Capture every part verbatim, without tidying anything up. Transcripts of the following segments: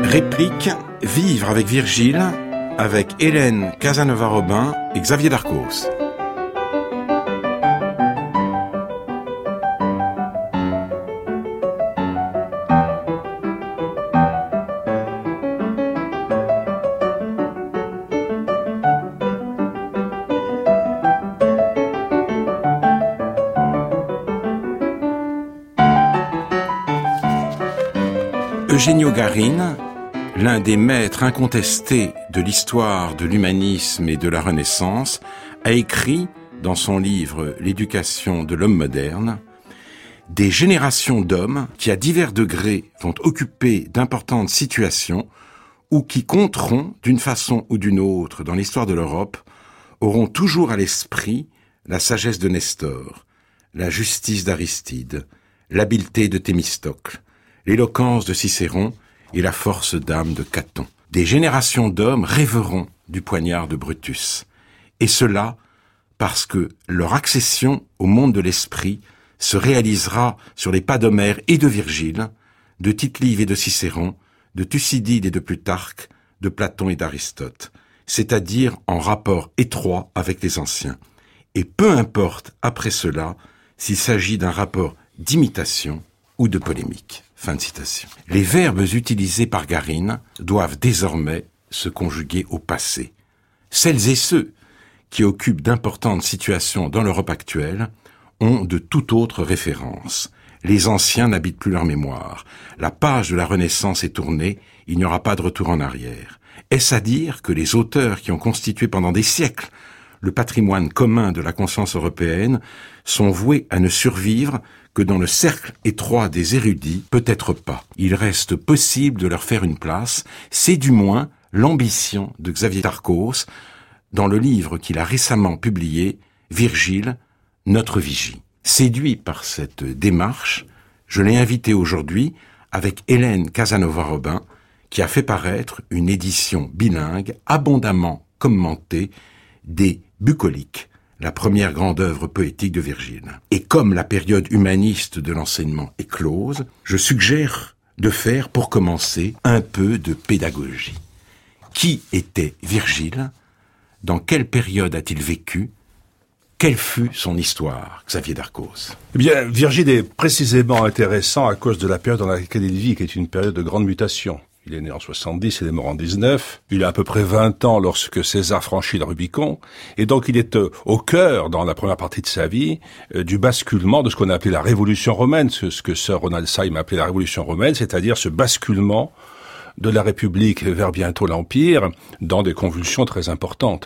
Réplique, Vivre avec Virgile, avec Hélène Casanova-Robin et Xavier Darcos. Eugenio Garin, l'un des maîtres incontestés de l'histoire de l'humanisme et de la Renaissance, a écrit, dans son livre « L'éducation de l'homme moderne », des générations d'hommes qui, à divers degrés, vont occuper d'importantes situations ou qui compteront, d'une façon ou d'une autre, dans l'histoire de l'Europe, auront toujours à l'esprit la sagesse de Nestor, la justice d'Aristide, l'habileté de Thémistocle, l'éloquence de Cicéron et la force d'âme de Caton. Des générations d'hommes rêveront du poignard de Brutus. Et cela parce que leur accession au monde de l'esprit se réalisera sur les pas d'Homère et de Virgile, de Tite-Live et de Cicéron, de Thucydide et de Plutarque, de Platon et d'Aristote, c'est-à-dire en rapport étroit avec les anciens. Et peu importe après cela s'il s'agit d'un rapport d'imitation ou de polémique. Fin de citation. Les verbes utilisés par Garin doivent désormais se conjuguer au passé. Celles et ceux qui occupent d'importantes situations dans l'Europe actuelle ont de toute autre référence. Les anciens n'habitent plus leur mémoire. La page de la Renaissance est tournée, il n'y aura pas de retour en arrière. Est-ce à dire que les auteurs qui ont constitué pendant des siècles le patrimoine commun de la conscience européenne sont voués à ne survivre que dans le cercle étroit des érudits? Peut-être pas. Il reste possible de leur faire une place. C'est du moins l'ambition de Xavier Darcos dans le livre qu'il a récemment publié, Virgile, notre vigie. Séduit par cette démarche, je l'ai invité aujourd'hui avec Hélène Casanova-Robin, qui a fait paraître une édition bilingue abondamment commentée des Bucoliques, la première grande œuvre poétique de Virgile. Et comme la période humaniste de l'enseignement est close, je suggère de faire, pour commencer, un peu de pédagogie. Qui était Virgile? Dans quelle période a-t-il vécu? Quelle fut son histoire, Xavier Darcos? Eh bien, Virgile est précisément intéressant à cause de la période dans laquelle il vit, qui est une période de grande mutation. Il est né en soixante-dix, il est mort en dix-neuf. Il a à peu près vingt ans lorsque César franchit le Rubicon. Et donc, il est euh, au cœur, dans la première partie de sa vie, euh, du basculement de ce qu'on a appelé la Révolution romaine, ce, ce que Sir Ronald Syme appelait la Révolution romaine, c'est-à-dire ce basculement de la République vers bientôt l'Empire, dans des convulsions très importantes.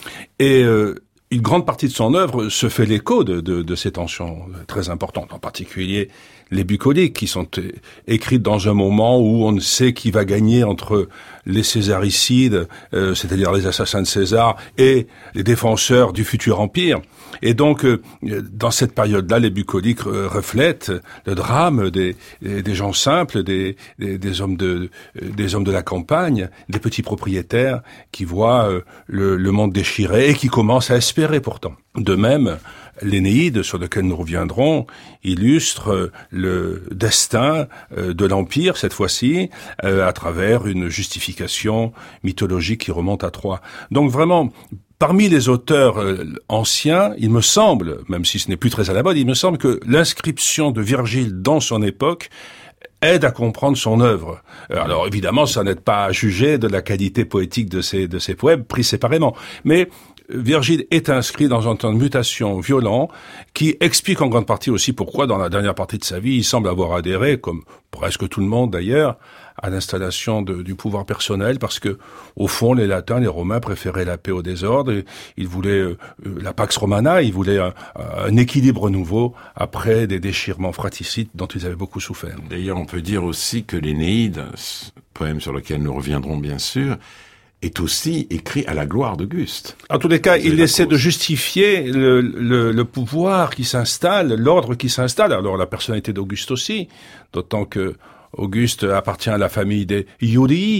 Et euh, une grande partie de son œuvre se fait l'écho de, de, de ces tensions très importantes, en particulier les Bucoliques, qui sont é- écrites dans un moment où on ne sait qui va gagner entre les césaricides, euh, c'est-à-dire les assassins de César, et les défenseurs du futur empire. Et donc, euh, dans cette période-là, les Bucoliques euh, reflètent le drame des, des gens simples, des, des, des hommes de, des hommes de la campagne, des petits propriétaires qui voient euh, le, le monde déchiré et qui commencent à espérer pourtant. De même, l'Énéide, sur lequel nous reviendrons, illustre le destin de l'Empire, cette fois-ci, à travers une justification mythologique qui remonte à Troie. Donc vraiment, parmi les auteurs anciens, il me semble, même si ce n'est plus très à la mode, il me semble que l'inscription de Virgile dans son époque aide à comprendre son œuvre. Alors évidemment, ça n'aide pas à juger de la qualité poétique de ses, de ses poèmes pris séparément, mais Virgile est inscrit dans un temps de mutation violent qui explique en grande partie aussi pourquoi, dans la dernière partie de sa vie, il semble avoir adhéré, comme presque tout le monde d'ailleurs, à l'installation de, du pouvoir personnel, parce que, au fond, les Latins, les Romains préféraient la paix au désordre, et ils voulaient euh, la Pax Romana, ils voulaient un, un équilibre nouveau après des déchirements fratricides dont ils avaient beaucoup souffert. D'ailleurs, on peut dire aussi que l'Énéide, poème sur lequel nous reviendrons bien sûr, est aussi écrit à la gloire d'Auguste. En tous les cas, il essaie de justifier le, le, le pouvoir qui s'installe, l'ordre qui s'installe. Alors la personnalité d'Auguste aussi, d'autant que Auguste appartient à la famille des Iudii,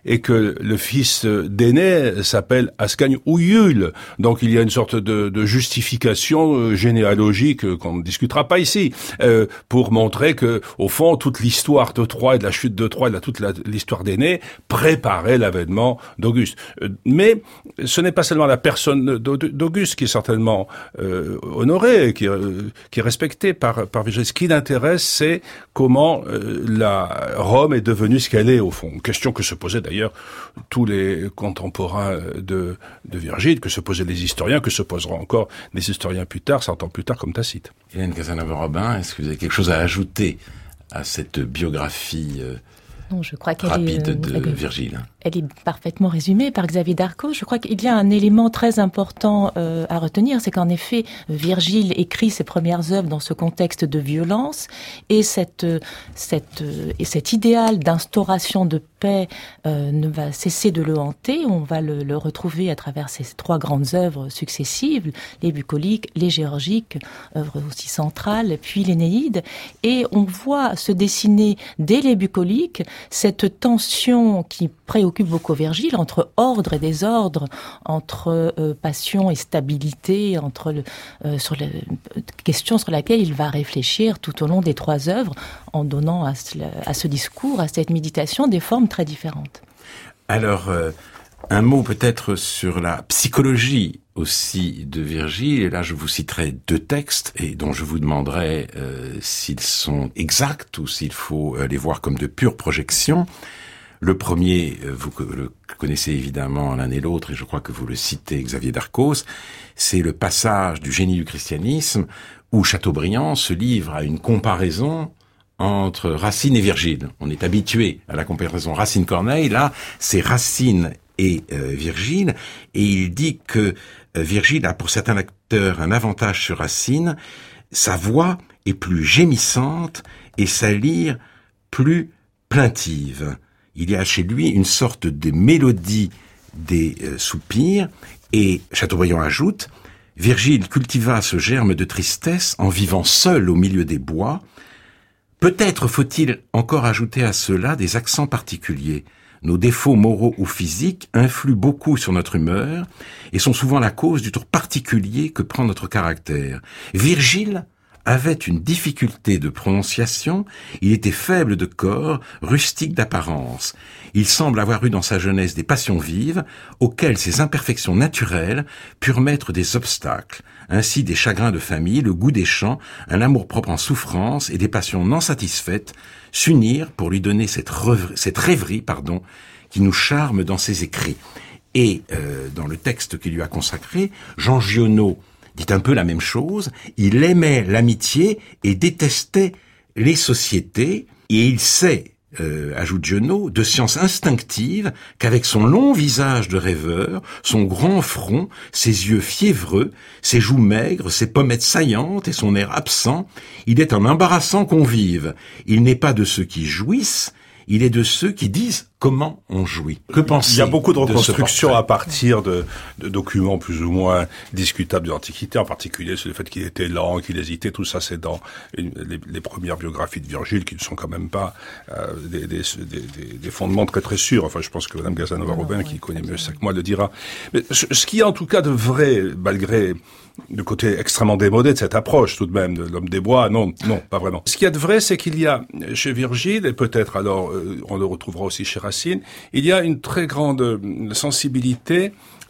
et que le fils d'Énée s'appelle Ascagne ou Yule. Donc il y a une sorte de, de justification généalogique qu'on ne discutera pas ici, euh, pour montrer que, au fond, toute l'histoire de Troie et de la chute de Troie, et de la, toute la, l'histoire d'Énée préparait l'avènement d'Auguste. Mais ce n'est pas seulement la personne d'Auguste qui est certainement euh, honorée, qui, euh, qui est respectée par, par Virgile. Ce qui l'intéresse, c'est comment euh, la Rome est devenue ce qu'elle est, au fond. Une question que se posaient d'ailleurs tous les contemporains de, de Virgile, que se posaient les historiens, que se poseront encore les historiens plus tard, cent ans plus tard, comme Tacite. Hélène Casanova-Robin, est-ce que vous avez quelque chose à ajouter à cette biographie euh, non, je crois qu'elle rapide est, de elle est, Virgile? Elle est parfaitement résumée par Xavier Darcos. Je crois qu'il y a un élément très important euh, à retenir, c'est qu'en effet, Virgile écrit ses premières œuvres dans ce contexte de violence, et cette, cette, et cet idéal d'instauration de paix euh, ne va cesser de le hanter. On va le, le retrouver à travers ces trois grandes œuvres successives, les bucoliques, les géorgiques, œuvres aussi centrales, puis l'Énéide. Et on voit se dessiner dès les bucoliques cette tension qui préoccupe beaucoup Virgile entre ordre et désordre, entre euh, passion et stabilité, entre le, euh, sur la question sur laquelle il va réfléchir tout au long des trois œuvres, en donnant à ce, à ce discours, à cette méditation, des formes très différentes. Alors, euh, un mot peut-être sur la psychologie aussi de Virgile, et là je vous citerai deux textes, et dont je vous demanderai euh, s'ils sont exacts ou s'il faut euh, les voir comme de pures projections. Le premier, euh, vous le connaissez évidemment l'un et l'autre, et je crois que vous le citez, Xavier Darcos, c'est le passage du Génie du christianisme où Chateaubriand se livre à une comparaison entre Racine et Virgile. On est habitué à la comparaison Racine-Corneille, là c'est Racine et euh, Virgile, et il dit que euh, Virgile a pour certains lecteurs un avantage sur Racine, sa voix est plus gémissante et sa lyre plus plaintive. Il y a chez lui une sorte de mélodie des euh, soupirs, et Chateaubriand ajoute « Virgile cultiva ce germe de tristesse en vivant seul au milieu des bois. Peut-être faut-il encore ajouter à cela des accents particuliers. Nos défauts moraux ou physiques influent beaucoup sur notre humeur et sont souvent la cause du tour particulier que prend notre caractère. Virgile avait une difficulté de prononciation, il était faible de corps, rustique d'apparence. Il semble avoir eu dans sa jeunesse des passions vives, auxquelles ses imperfections naturelles purent mettre des obstacles. Ainsi des chagrins de famille, le goût des chants, un amour-propre en souffrance et des passions non satisfaites s'unirent pour lui donner cette rêverie, cette rêverie pardon, qui nous charme dans ses écrits. Et euh, dans le texte qu'il lui a consacré, Jean Giono dit un peu la même chose. Il aimait l'amitié et détestait les sociétés, et il sait, euh, ajoute Giono, de science instinctive qu'avec son long visage de rêveur, son grand front, ses yeux fiévreux, ses joues maigres, ses pommettes saillantes et son air absent, il est un embarrassant convive. Il n'est pas de ceux qui jouissent, il est de ceux qui disent comment on jouit. Que pensez-vous? Il y a beaucoup de reconstructions à partir de, de documents plus ou moins discutables de l'Antiquité, en particulier sur le fait qu'il était lent, qu'il hésitait. Tout ça, c'est dans une, les, les premières biographies de Virgile, qui ne sont quand même pas euh, des, des, des, des fondements très très sûrs. Enfin, je pense que Mme Casanova-Robin, qui connaît mieux ça que moi, le dira. Mais ce, ce qui est en tout cas de vrai, malgré le côté extrêmement démodé de cette approche, tout de même, de l'homme des bois, non, non, pas vraiment. Ce qu'il y a de vrai, c'est qu'il y a chez Virgile, et peut-être alors euh, on le retrouvera aussi chez Racine, il y a une très grande sensibilité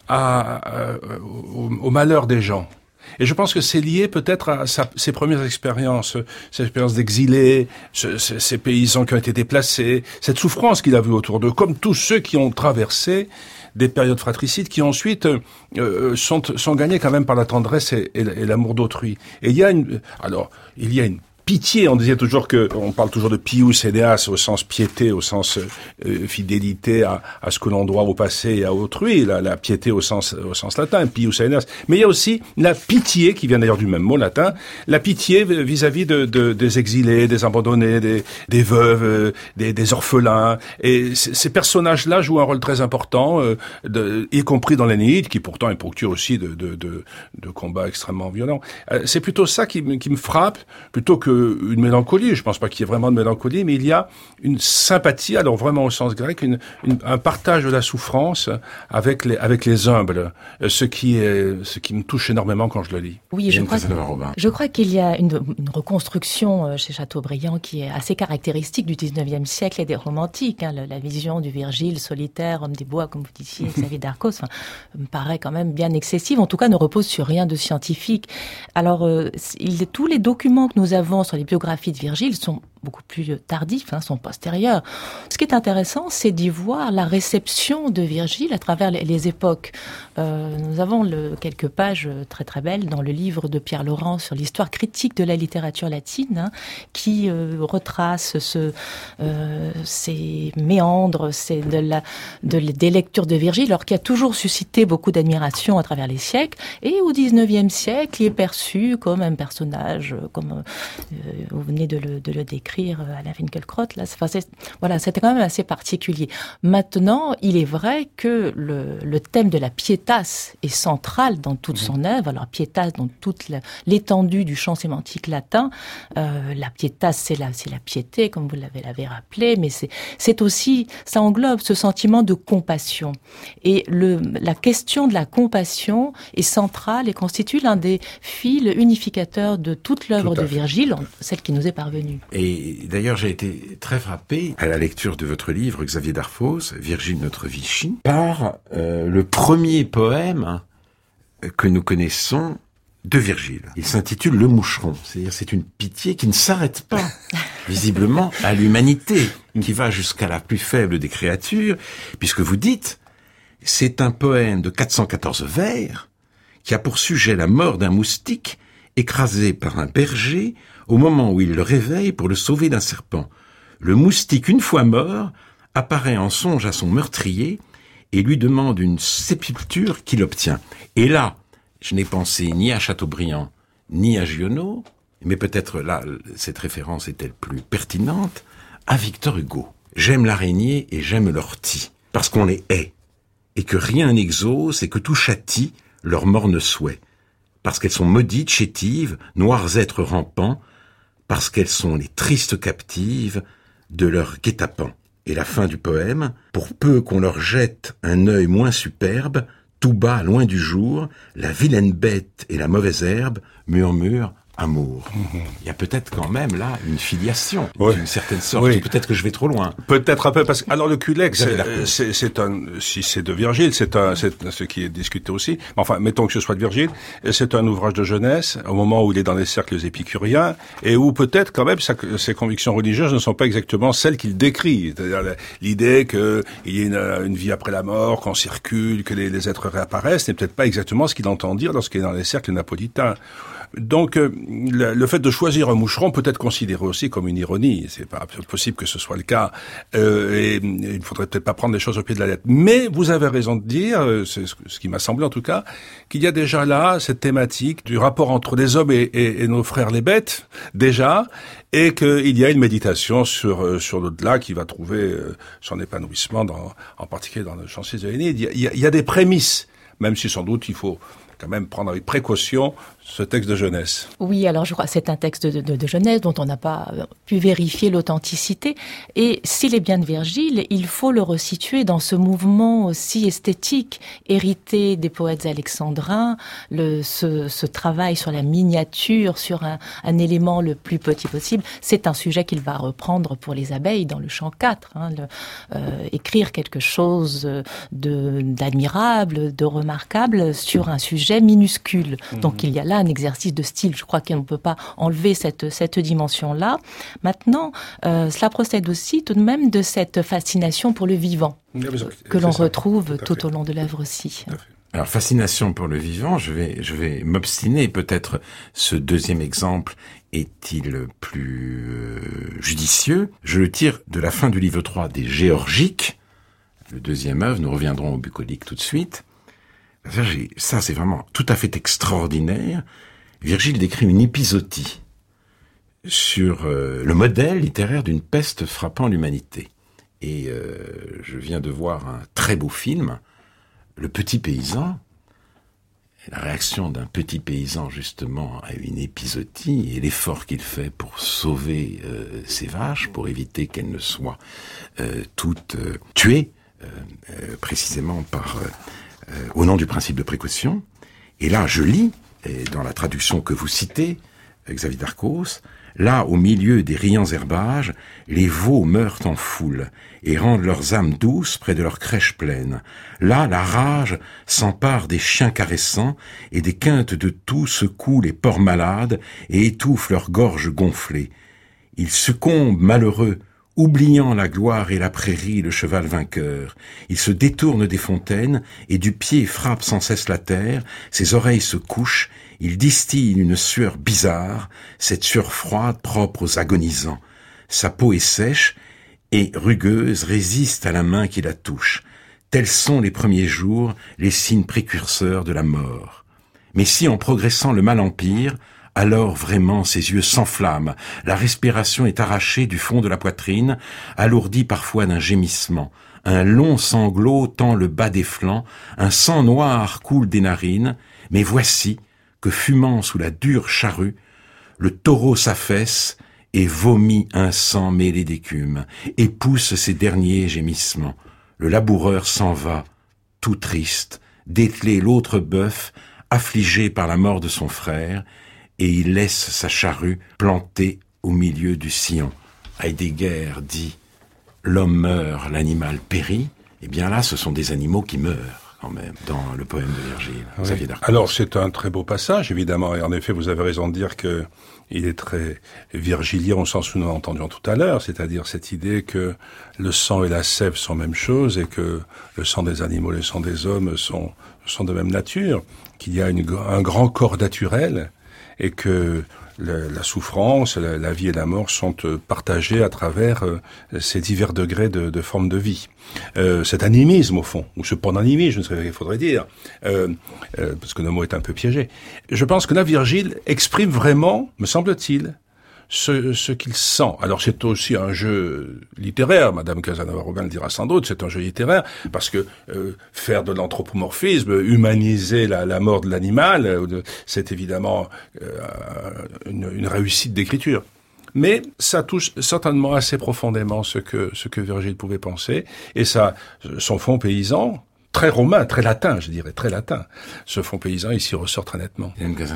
à, à, au, au malheur des gens. Et je pense que c'est lié peut-être à sa, ses premières expériences, ses expériences d'exilés, ce, ces, ces paysans qui ont été déplacés, cette souffrance qu'il a vue autour d'eux, comme tous ceux qui ont traversé des périodes fratricides qui ensuite euh, sont, sont gagnés quand même par la tendresse et, et, et l'amour d'autrui. Et il y a une, alors, il y a une pitié, on disait toujours que, on parle toujours de pius eneas au sens piété, au sens euh, fidélité à, à ce que l'on doit au passé et à autrui, la, la piété au sens, au sens latin, pius eneas. Mais il y a aussi la pitié, qui vient d'ailleurs du même mot latin, la pitié vis-à-vis de, de, des exilés, des abandonnés, des, des veuves, des, des orphelins. Et ces personnages-là jouent un rôle très important, euh, de, y compris dans l'Énéide, qui pourtant est ponctué aussi de, de, de, de combats extrêmement violents. Euh, c'est plutôt ça qui, qui me frappe, plutôt que que une mélancolie. Je pense pas qu'il y ait vraiment de mélancolie, mais il y a une sympathie, alors vraiment au sens grec, une, une, un partage de la souffrance avec les, avec les humbles, ce qui est, ce qui me touche énormément quand je le lis. Oui, je crois, que, je crois qu'il y a une, une reconstruction chez Chateaubriand qui est assez caractéristique du dix-neuvième siècle et des romantiques. Hein, la, la vision du Virgile solitaire, homme des bois, comme vous disiez, Xavier Darcos, enfin, me paraît quand même bien excessive. En tout cas, ne repose sur rien de scientifique. Alors, euh, il, tous les documents que nous avons sur les biographies de Virgile sont beaucoup plus tardifs, hein, sont postérieurs. Ce qui est intéressant, c'est d'y voir la réception de Virgile à travers les, les époques. Euh, nous avons le, quelques pages très très belles dans le livre de Pierre Laurent sur l'histoire critique de la littérature latine, hein, qui euh, retrace ce, euh, ces méandres, ces, de la, de, des lectures de Virgile, alors qui a toujours suscité beaucoup d'admiration à travers les siècles. Et au dix-neuvième siècle, il est perçu comme un personnage, comme euh, vous venez de le, de le décrire, Alain Finkielkraut, là, enfin, c'est, voilà, c'était quand même assez particulier. Maintenant, il est vrai que le, le thème de la pietas est central dans toute son œuvre. Alors, pietas, dans toute la, l'étendue du champ sémantique latin, euh, la pietas, c'est la, c'est la piété, comme vous l'avez, l'avez rappelé, mais c'est, c'est aussi, ça englobe ce sentiment de compassion. Et le, la question de la compassion est centrale et constitue l'un des fils unificateurs de toute l'œuvre de Virgile, celle qui nous est parvenue. Et d'ailleurs, j'ai été très frappé à la lecture de votre livre, Xavier Darcos, Virgile notre Vichy, par euh, le premier poème que nous connaissons de Virgile. Il s'intitule Le Moucheron, c'est-à-dire c'est une pitié qui ne s'arrête pas, visiblement, à l'humanité, qui va jusqu'à la plus faible des créatures, puisque vous dites, c'est un poème de quatre cent quatorze vers, qui a pour sujet la mort d'un moustique écrasé par un berger au moment où il le réveille pour le sauver d'un serpent. Le moustique, une fois mort, apparaît en songe à son meurtrier et lui demande une sépulture qu'il obtient. Et là, je n'ai pensé ni à Chateaubriand, ni à Giono, mais peut-être là, cette référence est-elle plus pertinente, à Victor Hugo. J'aime l'araignée et j'aime l'ortie, parce qu'on les hait, et que rien n'exauce et que tout châtie leur morne souhait, parce qu'elles sont maudites, chétives, noirs êtres rampants, parce qu'elles sont les tristes captives de leur guet-apens. Et la fin du poème, pour peu qu'on leur jette un œil moins superbe, tout bas, loin du jour, la vilaine bête et la mauvaise herbe murmurent amour. Mmh. Il y a peut-être quand même là une filiation, oui. d'une certaine sorte. Oui. Peut-être que je vais trop loin. Peut-être un peu, parce que alors le Culex, c'est, c'est, c'est un, si c'est de Virgile, c'est un, c'est ce qui est discuté aussi. Enfin, mettons que ce soit de Virgile, c'est un ouvrage de jeunesse au moment où il est dans les cercles épicuriens et où peut-être quand même sa, ses convictions religieuses ne sont pas exactement celles qu'il décrit. C'est-à-dire l'idée qu'il y ait une, une vie après la mort, qu'on circule, que les, les êtres réapparaissent, n'est peut-être pas exactement ce qu'il entend dire lorsqu'il est dans les cercles napolitains. Donc, euh, le, le fait de choisir un moucheron peut être considéré aussi comme une ironie. C'est pas possible que ce soit le cas. Euh, et, et il ne faudrait peut-être pas prendre les choses au pied de la lettre. Mais vous avez raison de dire, c'est ce, ce qui m'a semblé en tout cas, qu'il y a déjà là cette thématique du rapport entre les hommes et, et, et nos frères les bêtes, déjà, et qu'il y a une méditation sur sur l'au-delà qui va trouver euh, son épanouissement, dans, en particulier dans le Chant de l'Énéide. Il y a, il y a des prémices, même si sans doute il faut quand même prendre avec précaution ce texte de jeunesse. Oui, alors je crois que c'est un texte de, de, de jeunesse dont on n'a pas pu vérifier l'authenticité. Et s'il est bien de Virgile, il faut le resituer dans ce mouvement aussi esthétique, hérité des poètes alexandrins, le, ce, ce travail sur la miniature, sur un, un élément le plus petit possible. C'est un sujet qu'il va reprendre pour les abeilles dans le chant quatre. Hein, le, euh, écrire quelque chose de, d'admirable, de remarquable sur un sujet minuscule. Mmh. Donc il y a là un exercice de style. Je crois qu'on ne peut pas enlever cette, cette dimension-là. Maintenant, euh, cela procède aussi tout de même de cette fascination pour le vivant, que l'on retrouve tout, tout au long de l'œuvre aussi. Alors, fascination pour le vivant, je vais, je vais m'obstiner. Peut-être ce deuxième exemple est-il plus euh, judicieux. Je le tire de la fin du livre trois des Géorgiques, le deuxième œuvre. Nous reviendrons au bucolique tout de suite. Ça, c'est vraiment tout à fait extraordinaire. Virgile décrit une épisodie sur euh, le modèle littéraire d'une peste frappant l'humanité. Et euh, je viens de voir un très beau film, Le Petit Paysan, la réaction d'un petit paysan justement à une épizootie et l'effort qu'il fait pour sauver euh, ses vaches, pour éviter qu'elles ne soient euh, toutes euh, tuées, euh, euh, précisément par euh, euh, au nom du principe de précaution. Et là, je lis, et dans la traduction que vous citez, Xavier Darcos, là, au milieu des riants herbages, les veaux meurent en foule et rendent leurs âmes douces près de leurs crèches pleines. Là, la rage s'empare des chiens caressants et des quintes de tout secouent les porcs malades et étouffe leurs gorges gonflées. Ils succombent malheureux, oubliant la gloire et la prairie, le cheval vainqueur. Il se détourne des fontaines et du pied frappe sans cesse la terre, ses oreilles se couchent, il distille une sueur bizarre, cette sueur froide propre aux agonisants. Sa peau est sèche et rugueuse, résiste à la main qui la touche. Tels sont les premiers jours, les signes précurseurs de la mort. Mais si en progressant le mal empire, alors vraiment ses yeux s'enflamment, la respiration est arrachée du fond de la poitrine, alourdie parfois d'un gémissement. Un long sanglot tend le bas des flancs, un sang noir coule des narines, mais voici que fumant sous la dure charrue, le taureau s'affaisse et vomit un sang mêlé d'écume, et pousse ses derniers gémissements. Le laboureur s'en va, tout triste, dételer l'autre bœuf, affligé par la mort de son frère, et il laisse sa charrue plantée au milieu du sillon. Heidegger dit « L'homme meurt, l'animal périt ». Eh bien là, ce sont des animaux qui meurent. Quand même, dans le poème de Virgile. Oui. Alors, c'est un très beau passage, évidemment, et en effet, vous avez raison de dire que il est très virgilien au sens où nous l'entendions tout à l'heure, c'est-à-dire cette idée que le sang et la sève sont même chose et que le sang des animaux et le sang des hommes sont, sont de même nature, qu'il y a une, un grand corps naturel et que la, la souffrance, la, la vie et la mort sont partagées à travers euh, ces divers degrés de, de forme de vie. Euh, cet animisme, au fond, ou ce pananimisme, je ne sais pas ce qu'il faudrait dire, euh, euh, parce que le mot est un peu piégé. Je pense que là, Virgile exprime vraiment, me semble-t-il, ce, ce qu'il sent. Alors c'est aussi un jeu littéraire, Madame Casanova-Robin le dira sans doute, c'est un jeu littéraire, parce que euh, faire de l'anthropomorphisme, humaniser la, la mort de l'animal, euh, c'est évidemment euh, une, une réussite d'écriture. Mais ça touche certainement assez profondément ce que ce que Virgile pouvait penser, et ça, son fond paysan, très romain, très latin, je dirais, très latin. Ce fond paysan ici ressort très nettement.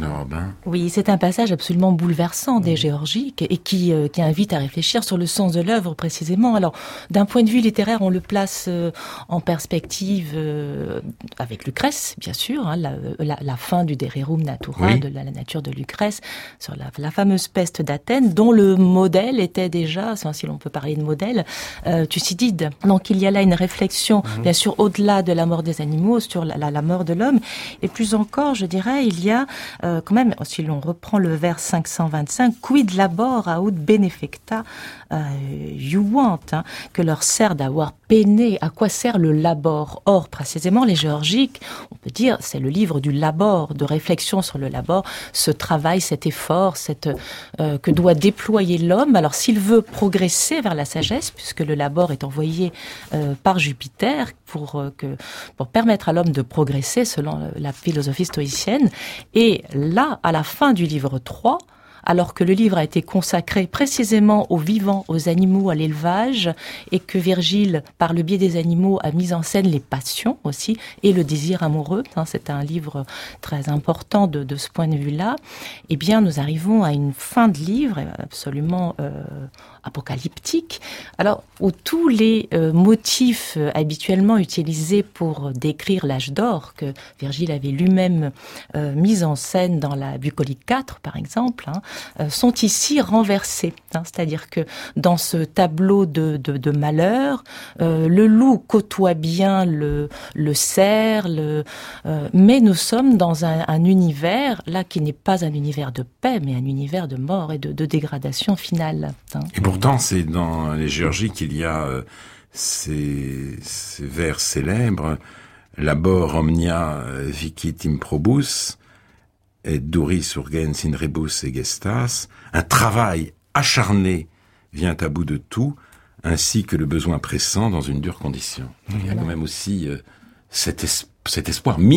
Oui, c'est un passage absolument bouleversant des Géorgiques et qui, euh, qui invite à réfléchir sur le sens de l'œuvre précisément. Alors, d'un point de vue littéraire, on le place euh, en perspective euh, avec Lucrèce, bien sûr, hein, la, la, la fin du De Rerum Natura, oui. de la, la nature de Lucrèce, sur la, la fameuse peste d'Athènes, dont le modèle était déjà, si l'on peut parler de modèle, euh, Thucydide. Donc, il y a là une réflexion, mmh. bien sûr, au-delà de la mort des animaux, sur la, la, la mort de l'homme. Et plus encore, je dirais, il y a euh, quand même, si l'on reprend le vers cinq cent vingt-cinq, « Quid labor aut benefecta euh, iuvant hein, » que leur sert d'avoir peiné. À quoi sert le labor? Or, précisément, les Géorgiques, on peut dire, c'est le livre du labor, de réflexion sur le labor, ce travail, cet effort, cette, euh, que doit déployer l'homme. Alors, s'il veut progresser vers la sagesse, puisque le labor est envoyé euh, par Jupiter pour euh, que pour permettre à l'homme de progresser selon la philosophie stoïcienne. Et là, à la fin du livre trois, alors que le livre a été consacré précisément aux vivants, aux animaux, à l'élevage, et que Virgile, par le biais des animaux, a mis en scène les passions aussi, et le désir amoureux, hein, c'est un livre très important de, de ce point de vue-là, eh bien, nous arrivons à une fin de livre absolument euh, apocalyptique, alors où tous les euh, motifs euh, habituellement utilisés pour décrire l'âge d'or, que Virgile avait lui-même euh, mis en scène dans la Bucolique quatre, par exemple, hein, euh, sont ici renversés. Hein, c'est-à-dire que dans ce tableau de, de, de malheur, euh, le loup côtoie bien le, le cerf, le, euh, mais nous sommes dans un, un univers, là, qui n'est pas un univers de paix, mais un univers de mort et de, de dégradation finale. Hein. Et pourtant, c'est dans les Géorgiques qu'il y a euh, ces, ces vers célèbres, labor omnia vicit improbus, et duris urgens in rebus egestas, un travail acharné vient à bout de tout, ainsi que le besoin pressant dans une dure condition. Mmh. Il y a quand même aussi euh, cet, es- cet espoir mis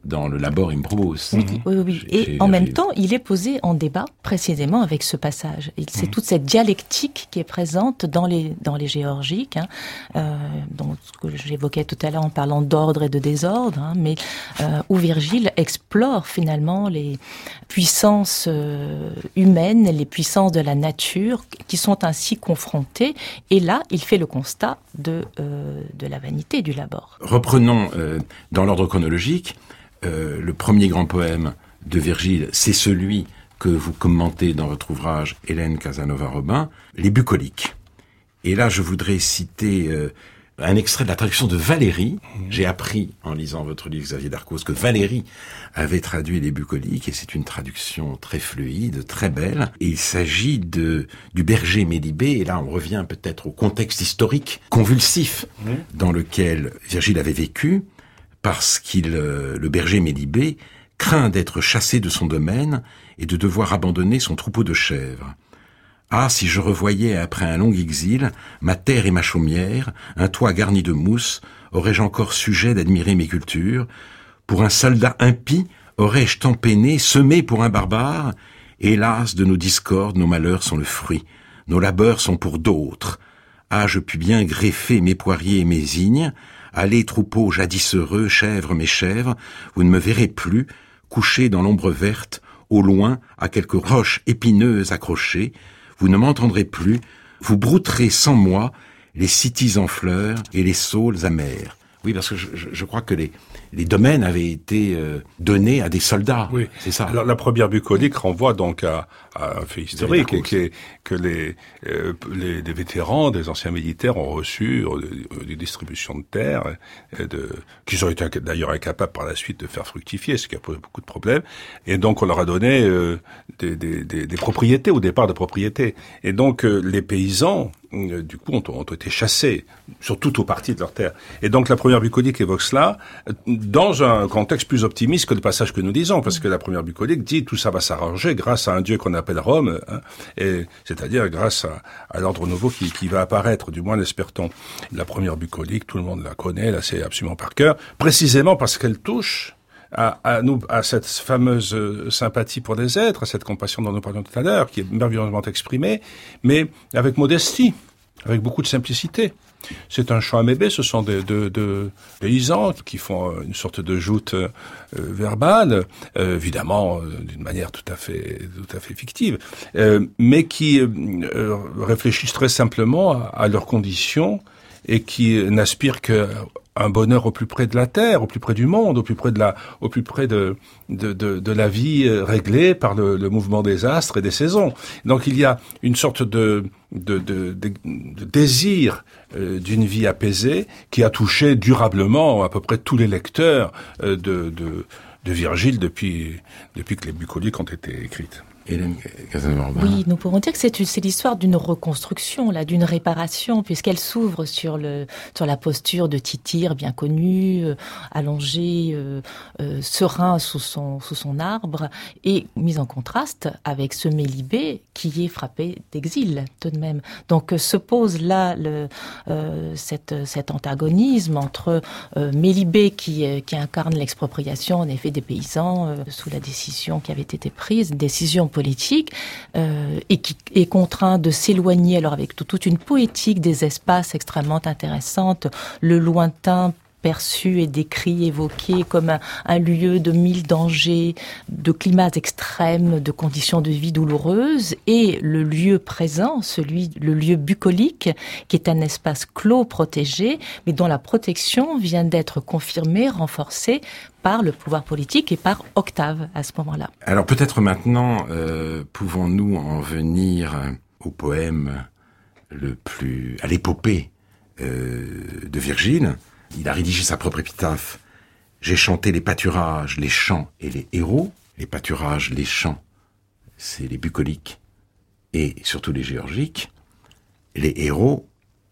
dans le Labor Improbus. Oui, oui, oui. Et en même temps, il est posé en débat précisément avec ce passage. Et c'est mmh. toute cette dialectique qui est présente dans les dans les géorgiques, hein, euh, donc ce que j'évoquais tout à l'heure en parlant d'ordre et de désordre, hein, mais euh, où Virgile explore finalement les puissances euh, humaines, les puissances de la nature qui sont ainsi confrontées. Et là, il fait le constat de euh, de la vanité du Labor. Reprenons euh, dans l'ordre chronologique. Euh, le premier grand poème de Virgile, c'est celui que vous commentez dans votre ouvrage Hélène Casanova-Robin, Les Bucoliques. Et là, je voudrais citer euh, un extrait de la traduction de Valéry. Mmh. J'ai appris, en lisant votre livre, Xavier Darcos, que Valéry avait traduit Les Bucoliques, et c'est une traduction très fluide, très belle. Et il s'agit de du berger Mélibée, et là, on revient peut-être au contexte historique convulsif mmh. dans lequel Virgile avait vécu, parce qu'il, euh, le berger Mélibée, craint d'être chassé de son domaine et de devoir abandonner son troupeau de chèvres. Ah, si je revoyais après un long exil ma terre et ma chaumière, un toit garni de mousse, aurais-je encore sujet d'admirer mes cultures? Pour un soldat impie, aurais-je tant peiné, semé pour un barbare? Hélas, de nos discordes, nos malheurs sont le fruit. Nos labeurs sont pour d'autres. Ah, je puis bien greffer mes poiriers et mes vignes. Allez, troupeaux jadis heureux, chèvres, mes chèvres, vous ne me verrez plus, couché dans l'ombre verte, au loin, à quelques roches épineuses accrochées. Vous ne m'entendrez plus, vous brouterez sans moi les cytis en fleurs et les saules amères. Oui, parce que je, je, je crois que les, les domaines avaient été euh, donnés à des soldats. Oui, c'est ça. Alors, la première bucolique renvoie donc à, à un fait historique, et qui est que les, euh, les, les vétérans, des anciens militaires ont reçu euh, des distributions de terres, euh, de, qu'ils ont été d'ailleurs incapables par la suite de faire fructifier, ce qui a posé beaucoup de problèmes. Et donc on leur a donné euh, des, des, des, des propriétés, au départ de propriétés. Et donc euh, les paysans, euh, du coup, ont, ont été chassés sur toute ou partie de leur terre. Et donc la première bucolique évoque cela dans un contexte plus optimiste que le passage que nous disons, parce que la première bucolique dit tout ça va s'arranger grâce à un dieu qu'on appelle Rome, hein, et c'est-à-dire grâce à, à l'ordre nouveau qui, qui va apparaître, du moins l'espère-t-on. La première bucolique, tout le monde la connaît, là c'est absolument par cœur, précisément parce qu'elle touche à, à nous, à cette fameuse sympathie pour les êtres, à cette compassion dont nous parlions tout à l'heure, qui est merveilleusement exprimée, mais avec modestie, avec beaucoup de simplicité. C'est un chant amébé, ce sont des, de, de paysans qui font une sorte de joute euh, verbale, euh, évidemment euh, d'une manière tout à fait, tout à fait fictive, euh, mais qui euh, réfléchissent très simplement à, à leurs conditions et qui n'aspirent que un bonheur au plus près de la terre, au plus près du monde, au plus près de la, au plus près de de de, de la vie réglée par le, le mouvement des astres et des saisons. Donc il y a une sorte de de de, de, de désir euh, d'une vie apaisée qui a touché durablement à peu près tous les lecteurs euh, de de de Virgile depuis depuis que les bucoliques ont été écrites. Hélène Casanova-Robin. Oui, nous pourrons dire que c'est, c'est l'histoire d'une reconstruction, là, d'une réparation, puisqu'elle s'ouvre sur le sur la posture de Tityre, bien connu, euh, allongé, euh, euh, serein sous son sous son arbre, et mise en contraste avec ce Mélibée qui est frappé d'exil, tout de même. Donc euh, se pose là le euh, cette cet antagonisme entre euh, Mélibée qui euh, qui incarne l'expropriation, en effet, des paysans euh, sous la décision qui avait été prise, une décision politique, euh, et qui est contraint de s'éloigner, alors avec tout, toute une poétique des espaces extrêmement intéressante, le lointain perçu et décrit, évoqué comme un, un lieu de mille dangers, de climats extrêmes, de conditions de vie douloureuses, et le lieu présent, celui, le lieu bucolique, qui est un espace clos, protégé, mais dont la protection vient d'être confirmée, renforcée par le pouvoir politique et par Octave à ce moment-là. Alors peut-être maintenant, euh, pouvons-nous en venir au poème le plus, à l'épopée euh, de Virgile. Il a rédigé sa propre épitaphe. J'ai chanté les pâturages, les chants et les héros. Les pâturages, les chants, c'est les bucoliques et surtout les géorgiques. Les héros,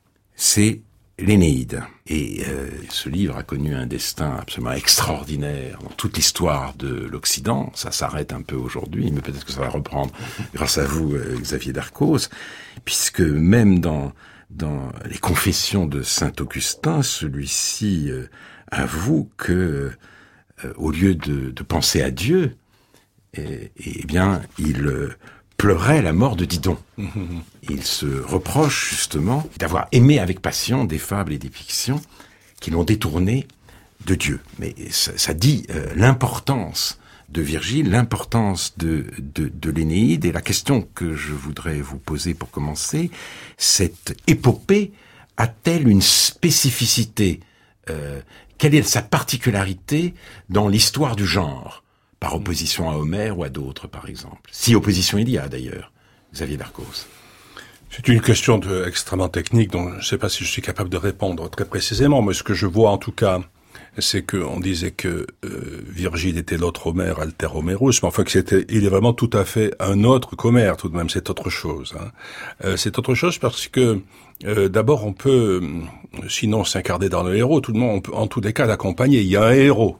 c'est l'Énéide. Et euh, ce livre a connu un destin absolument extraordinaire dans toute l'histoire de l'Occident. Ça s'arrête un peu aujourd'hui, mais peut-être que ça va reprendre grâce à vous, euh, Xavier Darcos, puisque même dans dans les confessions de saint Augustin, celui-ci euh, avoue que euh, au lieu de, de penser à Dieu, eh, eh bien, il euh, pleurait la mort de Didon. Il se reproche justement d'avoir aimé avec passion des fables et des fictions qui l'ont détourné de Dieu. Mais ça, ça dit euh, l'importance de Virgile, l'importance de, de, de l'Énéide, et la question que je voudrais vous poser pour commencer, cette épopée a-t-elle une spécificité euh, quelle est sa particularité dans l'histoire du genre, par opposition à Homère ou à d'autres, par exemple? Si opposition il y a, d'ailleurs, Xavier Darcos. C'est une question de, extrêmement technique, dont je ne sais pas si je suis capable de répondre très précisément, mais ce que je vois en tout cas, c'est qu'on disait que euh, Virgile était l'autre Homère, alter Homerus, mais enfin que c'était, il est vraiment tout à fait un autre qu'Homère, tout de même, c'est autre chose. Hein. Euh, c'est autre chose parce que euh, d'abord on peut, sinon s'incarner dans le héros, tout le monde, on peut en tous les cas l'accompagner. Il y a un héros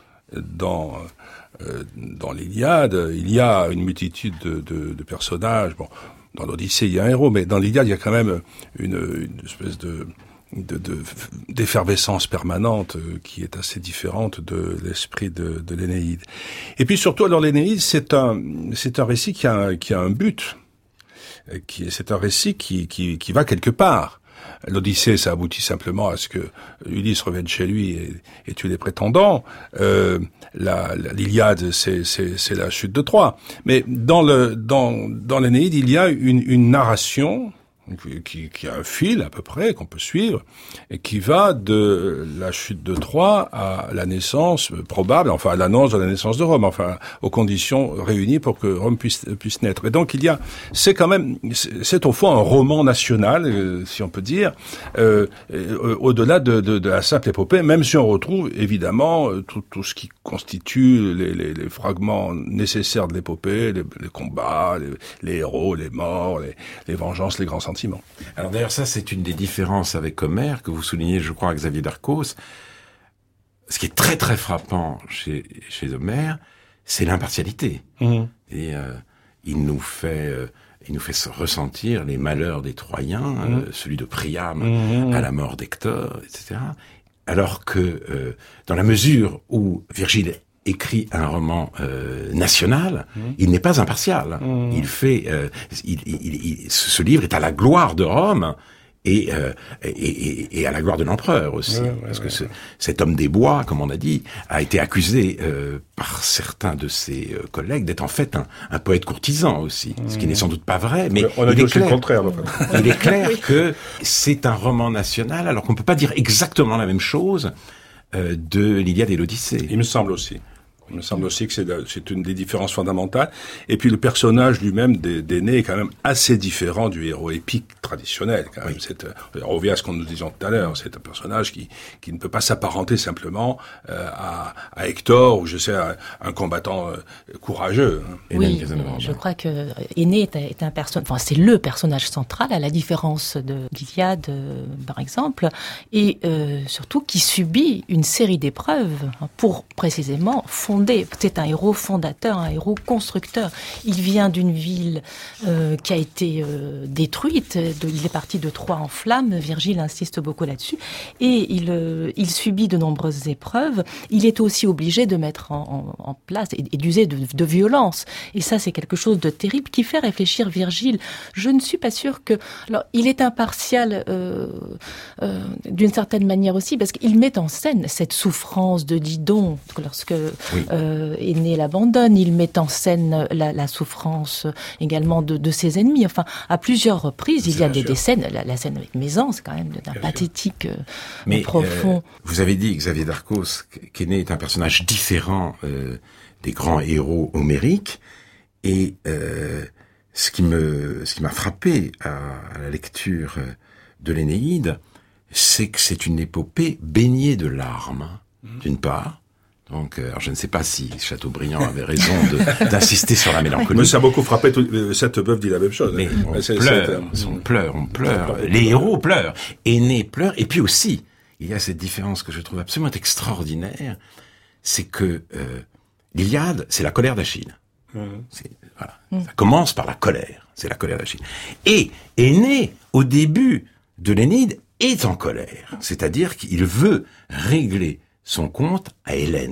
dans euh, dans l'Iliade, il y a une multitude de, de, de personnages. Bon, dans l'Odyssée il y a un héros, mais dans l'Iliade il y a quand même une, une espèce de De, de, d'effervescence permanente euh, qui est assez différente de l'esprit de, de l'Énéide. Et puis surtout, alors l'Énéide, c'est un, c'est un récit qui a, un, qui a un but. Qui, c'est un récit qui, qui, qui va quelque part. L'Odyssée, ça aboutit simplement à ce que Ulysse revienne chez lui et, et tue les prétendants. Euh, la, la, L'Iliade, c'est, c'est, c'est la chute de Troie. Mais dans le, dans, dans l'Énéide, il y a une, une narration Qui, qui a un fil à peu près qu'on peut suivre et qui va de la chute de Troie à la naissance probable, enfin à l'annonce de la naissance de Rome, enfin aux conditions réunies pour que Rome puisse puisse naître. Et donc il y a, c'est quand même, c'est, c'est au fond un roman national, euh, si on peut dire, euh, euh, au-delà de, de, de la simple épopée, même si on retrouve évidemment tout, tout ce qui constitue les, les, les fragments nécessaires de l'épopée, les, les combats, les, les héros, les morts, les, les vengeances, les grands sentiments. Alors d'ailleurs, ça, c'est une des différences avec Homère que vous soulignez, je crois, à Xavier Darcos. Ce qui est très très frappant chez, chez Homère, c'est l'impartialité. Mmh. Et euh, il nous fait, euh, il nous fait ressentir les malheurs des Troyens, mmh. euh, celui de Priam mmh. à la mort d'Hector, et cetera. Alors que euh, dans la mesure où Virgile écrit un roman euh, national, mmh. il n'est pas impartial. Mmh. Il fait, euh, il, il, il, ce livre est à la gloire de Rome et, euh, et, et, et à la gloire de l'empereur aussi, ouais, parce ouais, que ouais. Ce, cet homme des bois, comme on a dit, a été accusé euh, par certains de ses euh, collègues d'être en fait un, un poète courtisan aussi, mmh. ce qui n'est sans doute pas vrai, mais on a il, dit est aussi clair, le contraire, il est clair oui. que c'est un roman national, alors qu'on peut pas dire exactement la même chose euh, de l'Iliade et l'Odyssée. Il me semble aussi. Il me semble aussi que c'est, c'est une des différences fondamentales. Et puis le personnage lui-même d'Énée est quand même assez différent du héros épique traditionnel. Quand même. Oui. C'est, on revient à ce qu'on nous disait tout à l'heure. C'est un personnage qui, qui ne peut pas s'apparenter simplement euh, à, à Hector ou je sais à un combattant euh, courageux. Oui, je crois que Énée est, est un personnage. Enfin, c'est le personnage central à la différence de l'Iliade, euh, par exemple, et euh, surtout qui subit une série d'épreuves pour précisément fonder. C'est un héros fondateur, un héros constructeur. Il vient d'une ville euh, qui a été euh, détruite. De, il est parti de Troie en flammes. Virgile insiste beaucoup là-dessus. Et il, euh, il subit de nombreuses épreuves. Il est aussi obligé de mettre en, en, en place et, et d'user de, de violence. Et ça, c'est quelque chose de terrible qui fait réfléchir Virgile. Je ne suis pas sûre que... Alors, il est impartial euh, euh, d'une certaine manière aussi parce qu'il met en scène cette souffrance de Didon lorsque... Oui. Euh, Énée l'abandonne, il met en scène la, la souffrance également de, de ses ennemis. Enfin, à plusieurs reprises, c'est il y a des, des scènes, la, la scène avec Mézan, c'est quand même d'un pathétique euh, Mais, profond. Euh, vous avez dit, Xavier Darcos, qu'Énée est un personnage différent euh, des grands héros homériques, et euh, ce qui me, ce qui m'a frappé à, à la lecture de l'Énéide, c'est que c'est une épopée baignée de larmes, mmh. d'une part. Donc, alors je ne sais pas si Chateaubriand avait raison de, d'insister sur la mélancolie. Mais ça a beaucoup frappé. Tout, cette veuve dit la même chose. Mais on, c'est, pleure, c'est, on pleure, on pleure. Les héros pleurent. Énée pleure. Et puis aussi, il y a cette différence que je trouve absolument extraordinaire, c'est que euh, l'Iliade, c'est la colère d'Achille. Mmh. C'est, voilà, mmh. Ça commence par la colère. C'est la colère d'Achille. Et Énée, au début de l'Énéide, est en colère. C'est-à-dire qu'il veut régler son compte à Hélène.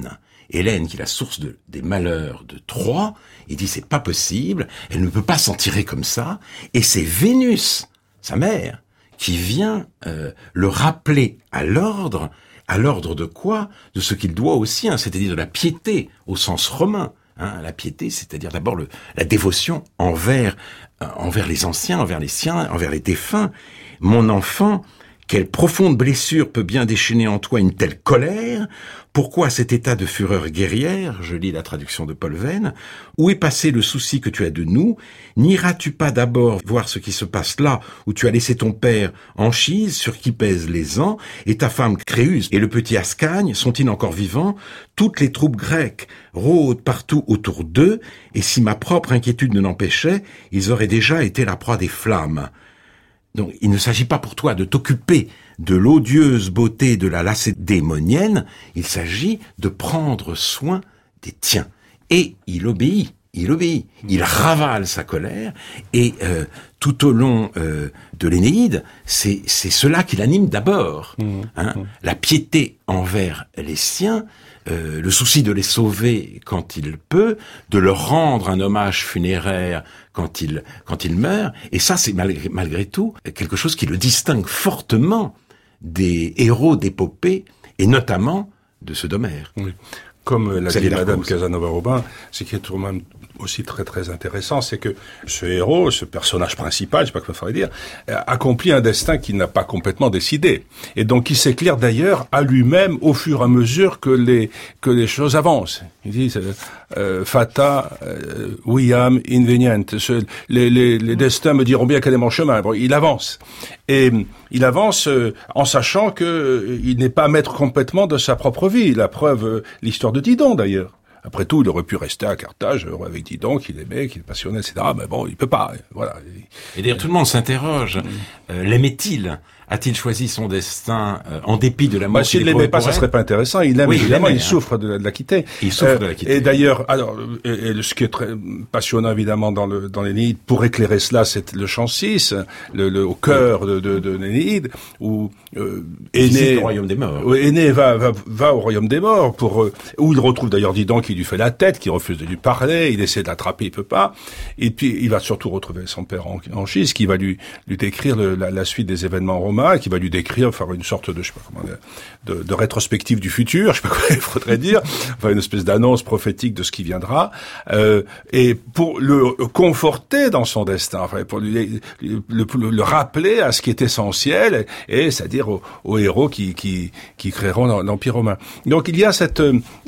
Hélène, qui est la source de, des malheurs de Troie, il dit c'est pas possible, elle ne peut pas s'en tirer comme ça, et c'est Vénus, sa mère, qui vient euh, le rappeler à l'ordre, à l'ordre de quoi? De ce qu'il doit aussi, hein, c'est-à-dire de la piété au sens romain. Hein, la piété, c'est-à-dire d'abord le, la dévotion envers, euh, envers les anciens, envers les siens, envers les défunts. Mon enfant, quelle profonde blessure peut bien déchaîner en toi une telle colère? Pourquoi cet état de fureur guerrière? Je lis la traduction de Paul Venn. Où est passé le souci que tu as de nous? N'iras-tu pas d'abord voir ce qui se passe là où tu as laissé ton père Anchise, sur qui pèsent les ans, et ta femme Créuse et le petit Ascagne, sont-ils encore vivants? Toutes les troupes grecques rôdent partout autour d'eux, et si ma propre inquiétude ne l'empêchait, ils auraient déjà été la proie des flammes. Donc, il ne s'agit pas pour toi de t'occuper de l'odieuse beauté de la lacédémonienne, il s'agit de prendre soin des tiens. Et il obéit, il obéit, il ravale sa colère, et euh, tout au long euh, de l'Énéide, c'est, c'est cela qui l'anime d'abord. Mmh, hein, mmh. La piété envers les siens, Euh, le souci de les sauver quand il peut, de leur rendre un hommage funéraire quand il quand il meurt, et ça c'est malgré, malgré tout quelque chose qui le distingue fortement des héros d'épopée, et notamment de ceux d'Homère. Oui. Comme l'a dit Madame Casanova-Robin, ce qui est tout de même aussi très très intéressant, c'est que ce héros, ce personnage principal, je sais pas quoi il faudrait dire, accomplit un destin qu'il n'a pas complètement décidé, et donc il s'éclaire d'ailleurs à lui-même au fur et à mesure que les que les choses avancent. Il dit euh, fata euh, viam invenient. Les, les, les destins me diront bien quel est mon chemin. Bon, il avance, et il avance euh, en sachant que euh, il n'est pas maître complètement de sa propre vie. La preuve, euh, l'histoire de Didon d'ailleurs. Après tout, il aurait pu rester à Carthage avec Didon, qu'il aimait, qu'il passionnait, et cetera. Mais bon, il peut pas. Voilà. Et d'ailleurs, tout le monde s'interroge. Euh, l'aimait-il? A-t-il choisi son destin euh, en dépit de l'amour? Bah, s'il l'aimait pas, ça serait pas intéressant. Il aime, oui, évidemment, il, il souffre de, de la quitter. Il souffre euh, de la quitter. Et d'ailleurs, alors, et, et ce qui est très passionnant, évidemment, dans le, dans l'Énéide, pour éclairer cela, c'est le chant six, le, le, au cœur oui. de, de, de l'Énéide, où, euh, Énée, au royaume des morts. Où Énée va, va, va au royaume des morts pour, euh, où il retrouve d'ailleurs Didon qui lui fait la tête, qui refuse de lui parler, il essaie de l'attraper, il peut pas. Et puis, il va surtout retrouver son père Anchise, qui va lui, lui décrire le, la, la suite des événements romains, qui va lui décrire, faire une sorte de, je sais pas comment, de, de rétrospective du futur, je sais pas quoi il faudrait dire, enfin une espèce d'annonce prophétique de ce qui viendra, euh, et pour le conforter dans son destin, enfin pour lui le, le, le rappeler à ce qui est essentiel, et, et c'est-à-dire aux, aux héros qui qui qui créeront l'Empire romain. Donc il y a cette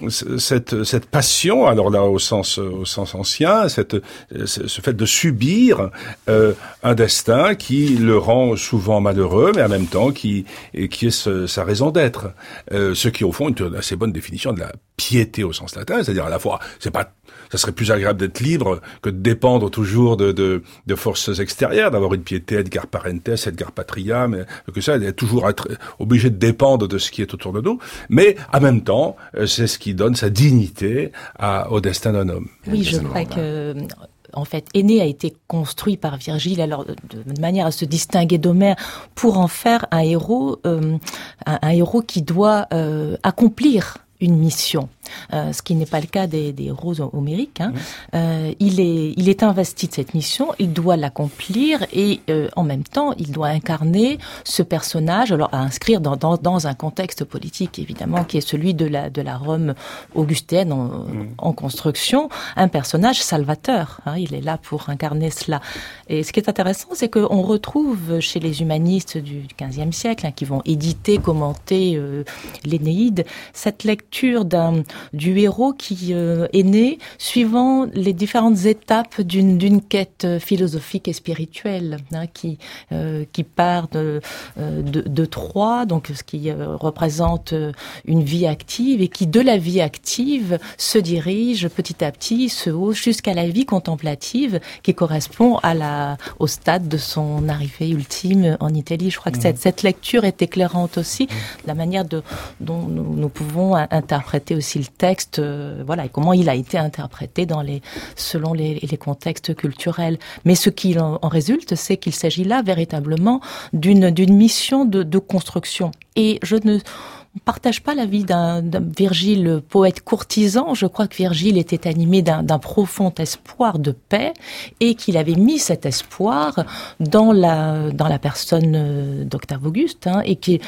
cette cette passion, alors là au sens au sens ancien, cette ce fait de subir euh, un destin qui le rend souvent malheureux, mais en même temps qui et qui est ce, sa raison d'être, euh, ce qui au fond est une assez bonne définition de la piété au sens latin, c'est-à-dire à la fois, c'est pas, ça serait plus agréable d'être libre que de dépendre toujours de de, de forces extérieures, d'avoir une piété Edgar Parentes, Edgar Patria, mais que ça, d'être toujours être obligé de dépendre de ce qui est autour de nous, mais en même temps, c'est ce qui donne sa dignité à, au destin d'un homme. Oui, je crois que en fait, Énée a été construit par Virgile alors de, de manière à se distinguer d'Homère pour en faire un héros, euh, un, un héros qui doit euh, accomplir une mission. Euh, ce qui n'est pas le cas des, des héros homériques. Hein. Mmh. Euh, il est, il est investi de cette mission, il doit l'accomplir et euh, en même temps, il doit incarner ce personnage, alors à inscrire dans, dans, dans un contexte politique évidemment qui est celui de la, de la Rome augustéenne en, mmh. en construction, un personnage salvateur. Hein. Il est là pour incarner cela. Et ce qui est intéressant, c'est qu'on retrouve chez les humanistes du quinzième siècle, hein, qui vont éditer, commenter euh, l'Énéide, cette lecture d'un du héros qui euh, est né suivant les différentes étapes d'une d'une quête philosophique et spirituelle, hein, qui euh, qui part de, de de Troie, donc ce qui euh, représente une vie active et qui de la vie active se dirige petit à petit, se hausse jusqu'à la vie contemplative qui correspond à la au stade de son arrivée ultime en Italie. Je crois que mmh. cette cette lecture est éclairante aussi, mmh. la manière de dont nous, nous pouvons interpréter aussi le texte, euh, voilà, et comment il a été interprété dans les, selon les, les contextes culturels. Mais ce qui en, en résulte, c'est qu'il s'agit là véritablement d'une, d'une mission de, de construction. Et je ne, ne partage pas la vie d'un, d'un Virgile poète courtisan. Je crois que Virgile était animé d'un, d'un profond espoir de paix et qu'il avait mis cet espoir dans la, dans la personne d'Octave Auguste, hein, et qu'il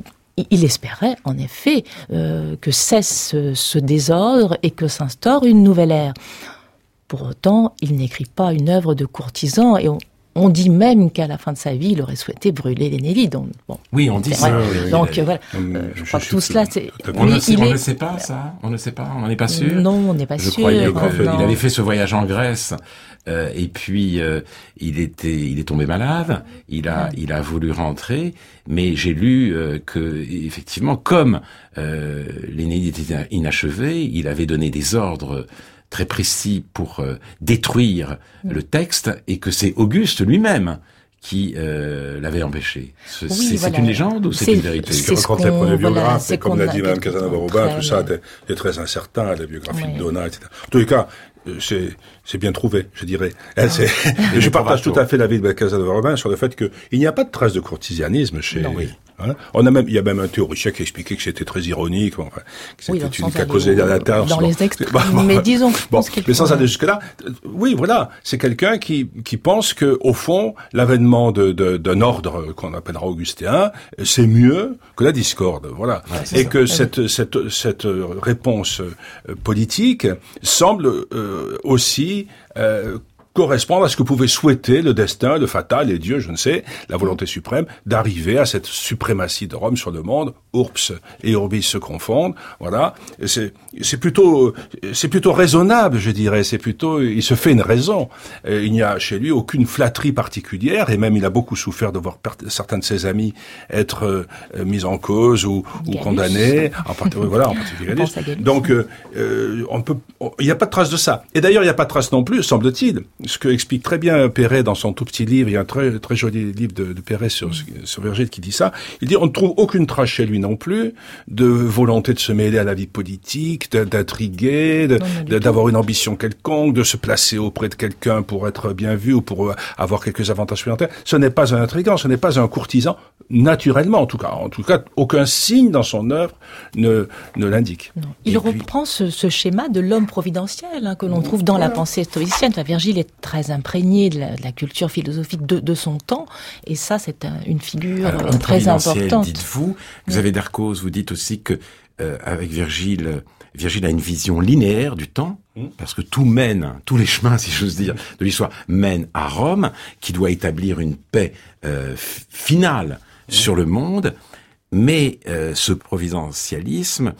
il espérait, en effet, euh, que cesse ce, ce désordre et que s'instaure une nouvelle ère. Pour autant, il n'écrit pas une œuvre de courtisan et on, on dit même qu'à la fin de sa vie, il aurait souhaité brûler l'Énéide. Donc, bon, oui, on dit ça. Oui, donc oui, voilà, oui. euh, je, je crois que tout cela, c'est... On ne sait, on est... ne sait pas ça, on ne sait pas, on n'est pas sûr. Non, on n'est pas je sûr. Je croyais qu'il avait fait ce voyage en Grèce. Euh, et puis euh, il était, il est tombé malade. Il a, ouais. il a voulu rentrer, mais j'ai lu euh, que effectivement, comme euh, l'Énéide était inachevée, il avait donné des ordres très précis pour euh, détruire mmh. le texte, et que c'est Auguste lui-même qui euh, l'avait empêché. C'est, oui, c'est, voilà. c'est une légende ou c'est, c'est une vérité? C'est ce que racontent les premiers biographes, voilà, comme l'a dit Mme Casanova-Robin, tout ça est, est très incertain, la biographie oui. de Donat, et cetera. En tous les cas, c'est, c'est bien trouvé, je dirais. Ah. C'est, je partage tout à fait l'avis de Mme Casanova-Robin sur le fait qu'il n'y a pas de trace de courtisianisme chez... Non, oui. Voilà. On a même, il y a même un théoricien qui expliquait que c'était très ironique, enfin, que c'était oui, une qui a causé à la terre. Dans les extrêmes. Bon, mais disons que je bon, pense qu'il mais sans aller jusque là, oui, voilà, c'est quelqu'un qui, qui pense que, au fond, l'avènement de, de, d'un ordre qu'on appellera augustéen, c'est mieux que la discorde, voilà. Ouais, et ça. que cette, cette, cette réponse politique semble, euh, aussi, euh, correspondre à ce que pouvait souhaiter le destin, le fatal, les dieux, je ne sais, la volonté suprême, d'arriver à cette suprématie de Rome sur le monde. Urps et Urbis se confondent, voilà. Et c'est, c'est plutôt, c'est plutôt raisonnable, je dirais. C'est plutôt, il se fait une raison. Et il n'y a chez lui aucune flatterie particulière, et même il a beaucoup souffert de voir certains de ses amis être euh, mis en cause ou, ou condamnés, en particulier, voilà, en particulier. Donc, euh, on peut, on, il n'y a pas de trace de ça. Et d'ailleurs, il n'y a pas de trace non plus, semble-t-il. Ce que explique très bien Perret dans son tout petit livre, il y a un très très joli livre de, de Perret sur, sur Virgile qui dit ça. Il dit on ne trouve aucune trace chez lui non plus de volonté de se mêler à la vie politique, de, d'intriguer, de, de, d'avoir une ambition quelconque, de se placer auprès de quelqu'un pour être bien vu ou pour avoir quelques avantages supplémentaires. Ce n'est pas un intrigant, ce n'est pas un courtisan, naturellement en tout cas. En tout cas, aucun signe dans son œuvre ne, ne l'indique. Non. Il Et reprend puis... ce, ce schéma de l'homme providentiel, hein, que l'on trouve dans voilà. la pensée stoïcienne. Enfin, Virgile est très imprégné de la, de la culture philosophique de, de son temps, et ça, c'est un, une figure Alors, très importante. Dites-vous, Xavier Darcos, vous dites aussi que euh, avec Virgile, Virgile a une vision linéaire du temps, parce que tout mène, tous les chemins, si j'ose dire, de l'histoire mènent à Rome, qui doit établir une paix euh, f- finale mmh. sur le monde, mais euh, ce providentialisme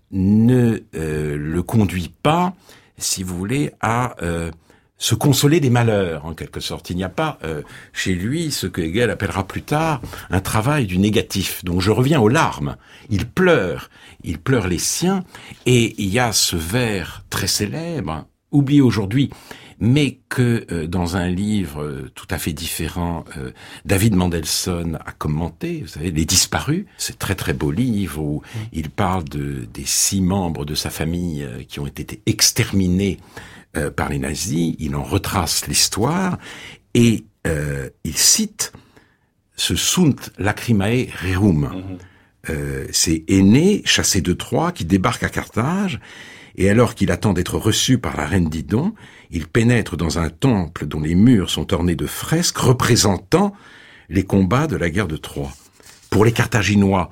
ne euh, le conduit pas, si vous voulez, à euh, se consoler des malheurs, en quelque sorte. Il n'y a pas euh, chez lui ce que Hegel appellera plus tard un travail du négatif. Donc je reviens aux larmes. Il pleure, il pleure les siens, et il y a ce vers très célèbre, oublié aujourd'hui, mais que euh, dans un livre euh, tout à fait différent, euh, David Mendelssohn a commenté, vous savez, Les Disparus, c'est très très beau livre où mmh. il parle de des six membres de sa famille euh, qui ont été exterminés Euh, par les nazis. Il en retrace l'histoire et euh, il cite ce Sunt Lacrimae Rerum. Mm-hmm. Euh, c'est Énée, chassé de Troie, qui débarque à Carthage, et alors qu'il attend d'être reçu par la reine Didon, il pénètre dans un temple dont les murs sont ornés de fresques représentant les combats de la guerre de Troie. Pour les Carthaginois,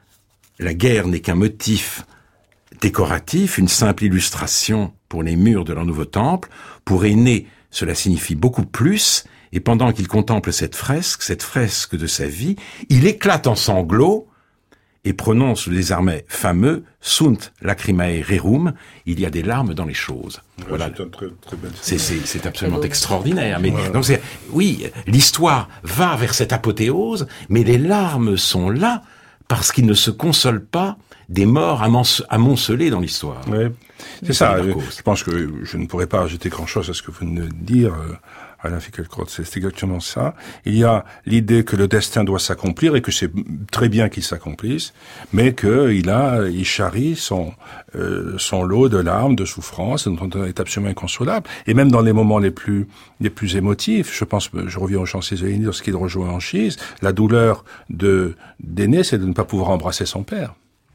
la guerre n'est qu'un motif décoratif, une simple illustration pour les murs de leur nouveau temple. Pour Énée, cela signifie beaucoup plus, et pendant qu'il contemple cette fresque, cette fresque de sa vie, il éclate en sanglots et prononce le désormais fameux Sunt Lacrimae Rerum, il y a des larmes dans les choses. Ouais, voilà. C'est, un très, très belle c'est, c'est, c'est absolument extraordinaire. Mais ouais. donc c'est, oui, l'histoire va vers cette apothéose, mais les larmes sont là parce qu'il ne se console pas des morts amoncelés dans l'histoire. Oui, c'est ça. Je, je pense que je ne pourrais pas ajouter grand-chose à ce que vous venez de dire, euh, Alain Finkielkraut. C'est exactement ça. Il y a l'idée que le destin doit s'accomplir et que c'est très bien qu'il s'accomplisse, mais qu'il a, il charrie son euh, son lot de larmes, de souffrances, dont on est absolument inconsolable. Et même dans les moments les plus les plus émotifs, je pense, je reviens au Champs-Élysées lorsqu'il rejoint Anchise, la douleur de d'Énée, c'est de ne pas pouvoir embrasser son père.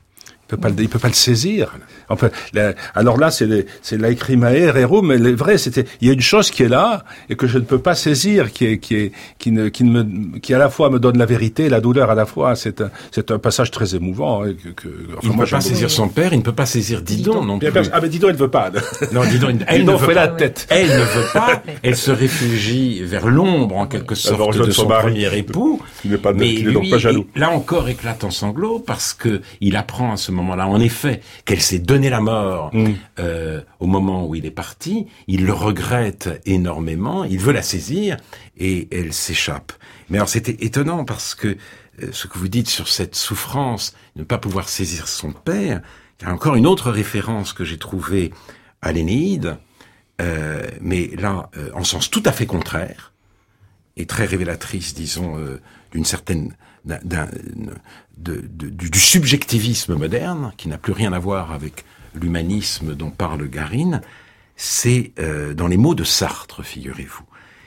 Il peut pas, le, il peut pas le saisir. Enfin, la, alors là, c'est, les, c'est l'acrimae rerum, mais le vrai, c'était, il y a une chose qui est là et que je ne peux pas saisir, qui est, qui est, qui ne, qui ne me, qui à la fois me donne la vérité et la douleur à la fois. C'est un, c'est un passage très émouvant. Hein, que, que, enfin, il ne peut pas saisir son père, il ne peut pas saisir Didon non plus. Ah mais Didon, elle ne veut pas. Non, Didon, elle Didon ne veut fait pas. la tête. Elle ne veut pas. Elle se réfugie vers l'ombre en quelque sorte de son mari. premier époux. Il n'est pas, mais il lui, donc pas jaloux. Là encore éclate en sanglots parce que il apprend à ce moment-là, en effet, qu'elle s'est donné la mort mmh. euh, au moment où il est parti. Il le regrette énormément. Il veut la saisir et elle s'échappe. Mais alors c'était étonnant parce que euh, ce que vous dites sur cette souffrance, ne pas pouvoir saisir son père, il y a encore une autre référence que j'ai trouvée à l'Énéide, euh, mais là euh, en sens tout à fait contraire et très révélatrice, disons, euh, d'une certaine d'un, d'un, de, de, du, du subjectivisme moderne, qui n'a plus rien à voir avec l'humanisme dont parle Garine, c'est euh, dans les mots de Sartre, figurez-vous.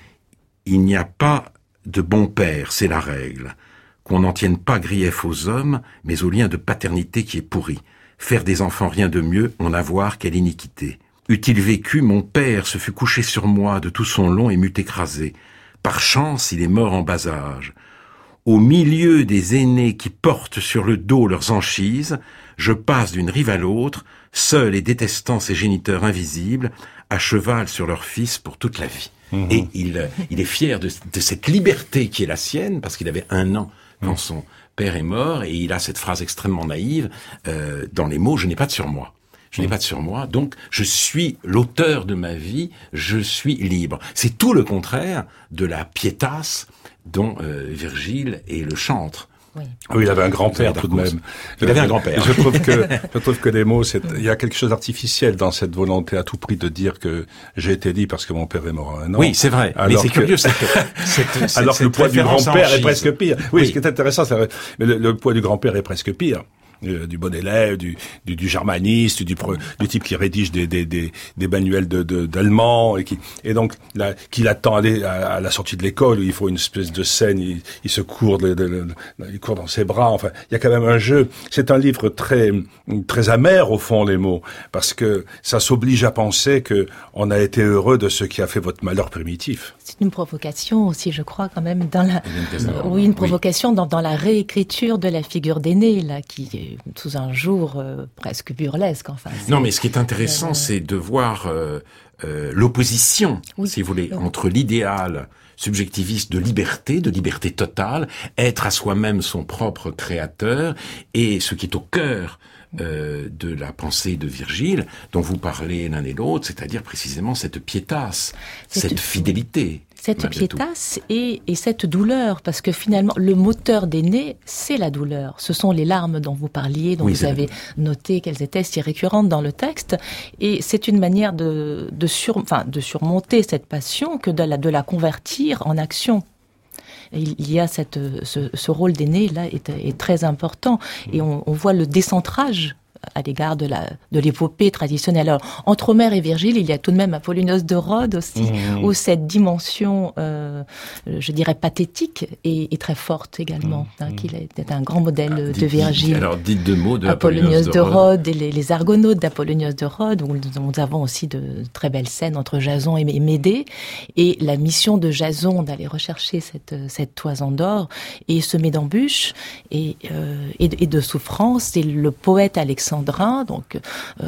Il n'y a pas de bon père, c'est la règle. Qu'on n'en tienne pas grief aux hommes, mais au lien de paternité qui est pourri. Faire des enfants rien de mieux, en avoir quelle iniquité. Eût-il vécu, mon père se fût couché sur moi de tout son long et m'eût écrasé. Par chance, il est mort en bas âge. Au milieu des aînés qui portent sur le dos leurs anchises, je passe d'une rive à l'autre, seul et détestant ses géniteurs invisibles, à cheval sur leur fils pour toute la vie. Mmh. Et il, il est fier de, de cette liberté qui est la sienne, parce qu'il avait un an quand mmh. son père est mort, et il a cette phrase extrêmement naïve, euh, dans les mots « je n'ai pas de surmoi ». Je n'ai pas de surmoi, donc je suis l'auteur de ma vie, je suis libre. C'est tout le contraire de la pietas dont euh, Virgile est le chantre. Oui. oui, il avait un grand-père tout de même. Il avait un grand-père. Je trouve que, je trouve que les mots, c'est, il y a quelque chose d'artificiel dans cette volonté à tout prix de dire que j'ai été libre parce que mon père est mort à un an. Oui, c'est vrai. Mais c'est que, curieux, cette, cette, cette, alors que le poids du grand-père est presque pire. Oui, oui. Ce qui est intéressant, c'est, mais le, le poids du grand-père est presque pire. Euh, du bon élève, du, du, du germaniste, du, pro, du type qui rédige des, des, des, des manuels de, de, d'allemand et qui, et donc, là, qui l'attend à, à, à la sortie de l'école où il faut une espèce de scène, il, il se court, de, de, de, il court dans ses bras, enfin, il y a quand même un jeu. C'est un livre très, très amer au fond, les mots, parce que ça s'oblige à penser que on a été heureux de ce qui a fait votre malheur primitif. C'est une provocation aussi, je crois, quand même, dans la, euh, oui, une provocation oui. dans, dans la réécriture de la figure d'aîné, là, qui est sous un jour euh, presque burlesque. Enfin, non, mais ce qui est intéressant, euh, c'est de voir euh, euh, l'opposition, oui, si vous voulez, oui. entre l'idéal subjectiviste de liberté, de liberté totale, être à soi-même son propre créateur, et ce qui est au cœur euh, de la pensée de Virgile, dont vous parlez l'un et l'autre, c'est-à-dire précisément cette pietas, cette, cette fidélité. Cette pietas et, et cette douleur, parce que finalement, le moteur d'Énée, c'est la douleur. Ce sont les larmes dont vous parliez, dont oui, vous avez noté qu'elles étaient si récurrentes dans le texte. Et c'est une manière de, de, sur, enfin, de surmonter cette passion que de la, de la convertir en action. Il y a cette, ce, ce rôle d'Énée, là, est, est très important. Et on, on voit le décentrage à l'égard de la de l'épopée traditionnelle. Alors, entre Homère et Virgile, il y a tout de même Apollonios de Rhodes aussi, mmh. où cette dimension, euh, je dirais, pathétique est, est très forte également, mmh. hein, qu'il est un grand modèle ah, de dites, Virgile. Alors, dites deux mots de Apollonios, Apollonios de Rhodes. Rhodes et les, les Argonautes d'Apollonios de Rhodes, où nous avons aussi de très belles scènes entre Jason et Médée, et la mission de Jason d'aller rechercher cette, cette toison d'or et semer d'embûches et, euh, et, et de souffrance. Et le poète Alexandre donc euh,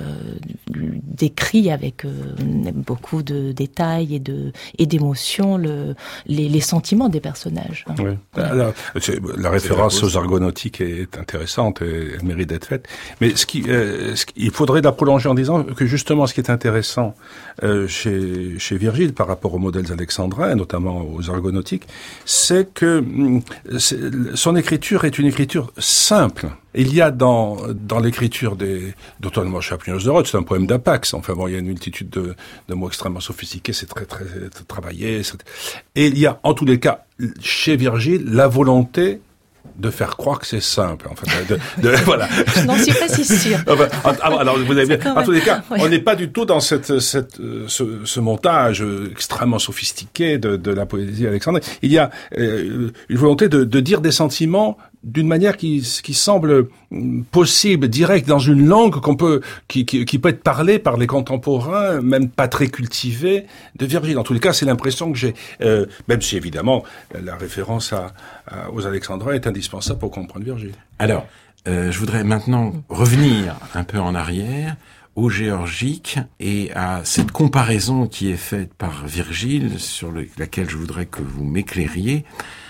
décrit avec euh, beaucoup de détails et de et d'émotions le les, les sentiments des personnages. Hein. Oui. Ouais. Alors, la référence aux argonautiques est intéressante et elle mérite d'être faite. Mais ce qui, euh, ce qui, il faudrait la prolonger en disant que justement ce qui est intéressant euh, chez chez Virgile par rapport aux modèles alexandrins, notamment aux argonautiques, c'est que c'est, son écriture est une écriture simple. Il y a dans dans l'écriture des notamment chez Apollonios de Rhodes, c'est un poème d'Apax. Enfin bon, il y a une multitude de, de mots extrêmement sophistiqués, c'est très très, très travaillé. C'est... Et il y a en tous les cas chez Virgile la volonté de faire croire que c'est simple. En fait, de, de, voilà. Je n'en suis pas si sûr. Enfin, en, alors vous avez bien. En tous les cas, ouais. on n'est pas du tout dans cette, cette, ce, ce montage extrêmement sophistiqué de, de la poésie alexandrine. Il y a euh, une volonté de, de dire des sentiments d'une manière qui, qui semble possible, directe, dans une langue qu'on peut, qui, qui, qui peut être parlée par les contemporains, même pas très cultivés, de Virgile. En tous les cas, c'est l'impression que j'ai, euh, même si évidemment la référence à, à, aux Alexandrins est indispensable pour comprendre Virgile. Alors, euh, je voudrais maintenant revenir un peu en arrière au géorgique et à cette comparaison qui est faite par Virgile, sur le, laquelle je voudrais que vous m'éclairiez,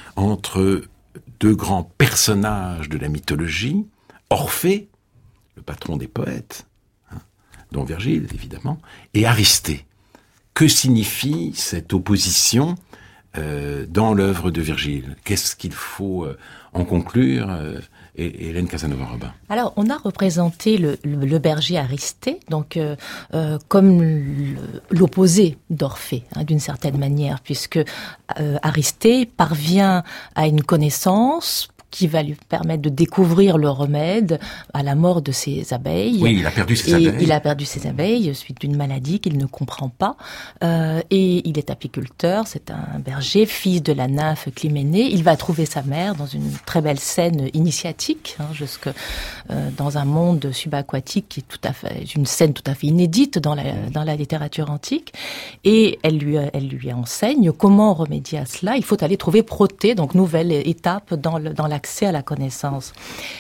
entre deux grands personnages de la mythologie, Orphée, le patron des poètes, hein, dont Virgile, évidemment, et Aristée. Que signifie cette opposition euh, dans l'œuvre de Virgile? Qu'est-ce qu'il faut euh, en conclure euh, et Hélène Casanova-Robin? Alors, on a représenté le, le, le berger Aristée, donc euh, euh, comme le, l'opposé d'Orphée, hein, d'une certaine manière, puisque euh, Aristée parvient à une connaissance qui va lui permettre de découvrir le remède à la mort de ses abeilles. Oui, il a perdu ses et abeilles. Il a perdu ses abeilles suite d'une maladie qu'il ne comprend pas. Euh, et il est apiculteur, c'est un berger, fils de la nymphe Clyménée. Il va trouver sa mère dans une très belle scène initiatique, hein, jusque euh, dans un monde subaquatique qui est tout à fait, une scène tout à fait inédite dans la, dans la littérature antique. Et elle lui, elle lui enseigne comment remédier à cela. Il faut aller trouver Protée, donc nouvelle étape dans, le, dans la accès à la connaissance.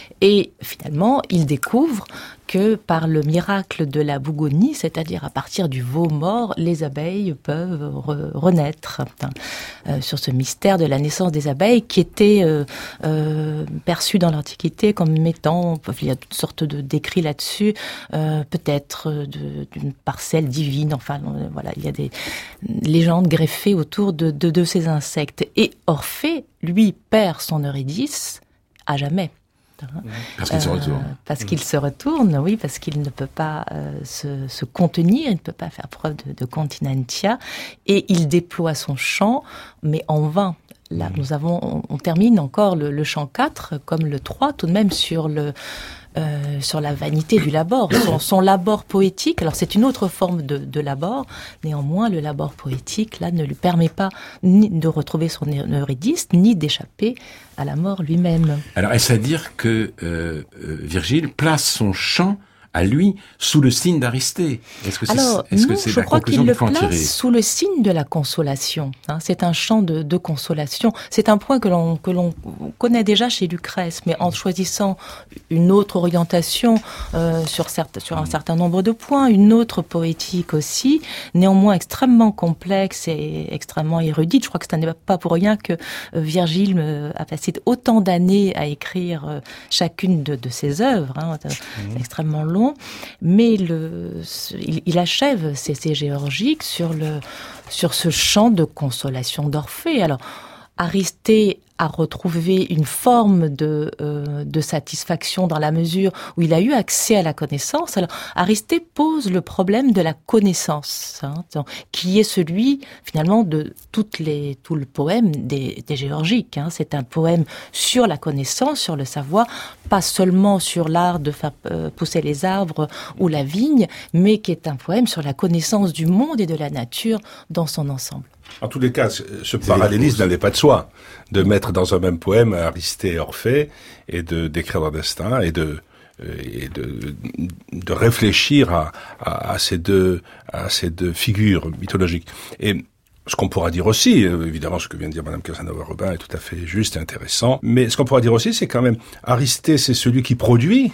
Et finalement, il découvre que par le miracle de la bougonie, c'est-à-dire à partir du veau mort, les abeilles peuvent re- renaître. Euh, sur ce mystère de la naissance des abeilles qui était euh, euh, perçu dans l'Antiquité comme étant, il y a toutes sortes de d'écrits là-dessus, euh, peut-être de, d'une parcelle divine, enfin euh, voilà, il y a des légendes greffées autour de, de, de ces insectes. Et Orphée, lui, perd son Eurydice à jamais. Parce qu'il euh, se retourne. Parce qu'il se retourne, oui, parce qu'il ne peut pas euh, se, se contenir, il ne peut pas faire preuve de, de continentia, et il déploie son chant, mais en vain. Là, mmh. nous avons, on, on termine encore le, le chant quatre, comme le trois, tout de même sur le... Euh, sur la vanité du labor, son, son labor poétique. Alors c'est une autre forme de, de labor, néanmoins le labor poétique là ne lui permet pas ni de retrouver son Eurydice, ni d'échapper à la mort lui-même. Alors est-ce à dire que euh, Virgile place son chant à lui sous le signe d'Aristée? Est-ce que c'est, Alors, est-ce non, que c'est je la crois conclusion qu'il le qu'il faut en tirer? place sous le signe de la consolation. Hein, c'est un chant de, de consolation. C'est un point que l'on, que l'on connaît déjà chez Lucrèce, mais en choisissant une autre orientation euh, sur, certes, sur un certain nombre de points, une autre poétique aussi, néanmoins extrêmement complexe et extrêmement érudite. Je crois que ce n'est pas pour rien que Virgile a passé autant d'années à écrire chacune de, de ses œuvres, hein, mmh. extrêmement long. Mais le, il, il achève ses, ses géorgiques sur, le, sur ce chant de consolation d'Orphée. Alors, Aristée a retrouvé une forme de, euh, de satisfaction dans la mesure où il a eu accès à la connaissance. Alors, Aristée pose le problème de la connaissance, hein, qui est celui, finalement, de toutes les, tout le poème des, des géorgiques. Hein. C'est un poème sur la connaissance, sur le savoir, pas seulement sur l'art de faire euh, pousser les arbres ou la vigne, mais qui est un poème sur la connaissance du monde et de la nature dans son ensemble. En tous les cas, ce parallélisme n'allait pas de soi, de mettre dans un même poème Aristée et Orphée, et de décrire leur destin, et de et de, de réfléchir à, à, à ces deux à ces deux figures mythologiques. Et ce qu'on pourra dire aussi, évidemment, ce que vient de dire Madame Casanova-Robin est tout à fait juste et intéressant, mais ce qu'on pourra dire aussi, c'est quand même Aristée, c'est celui qui produit.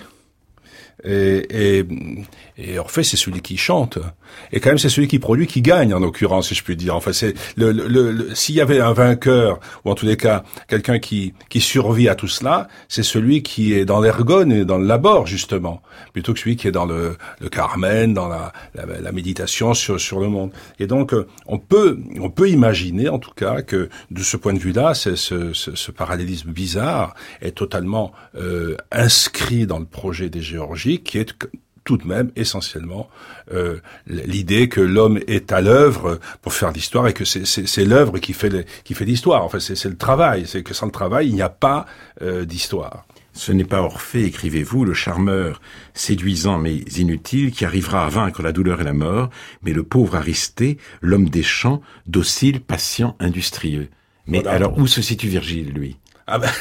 Et, et, et Orphée, c'est celui qui chante. Et quand même, c'est celui qui produit qui gagne, en l'occurrence, si je puis dire. Enfin, c'est le, le, le s'il y avait un vainqueur, ou en tous les cas, quelqu'un qui, qui survit à tout cela, c'est celui qui est dans l'ergone et dans le labor, justement, plutôt que celui qui est dans le, le Carmen, dans la, la, la méditation sur, sur le monde. Et donc, on peut, on peut imaginer, en tout cas, que de ce point de vue-là, c'est ce, ce, ce parallélisme bizarre est totalement euh, inscrit dans le projet des Géorgies, qui est tout de même essentiellement euh, l'idée que l'homme est à l'œuvre pour faire l'histoire et que c'est, c'est, c'est l'œuvre qui fait, le, qui fait l'histoire. Enfin, c'est, c'est le travail. C'est que sans le travail, il n'y a pas euh, d'histoire. Ce n'est pas Orphée, écrivez-vous, le charmeur séduisant mais inutile qui arrivera à vaincre la douleur et la mort, mais le pauvre Aristée, l'homme des champs, docile, patient, industrieux. Mais voilà. Alors, où se situe Virgile, lui ? Ah ben,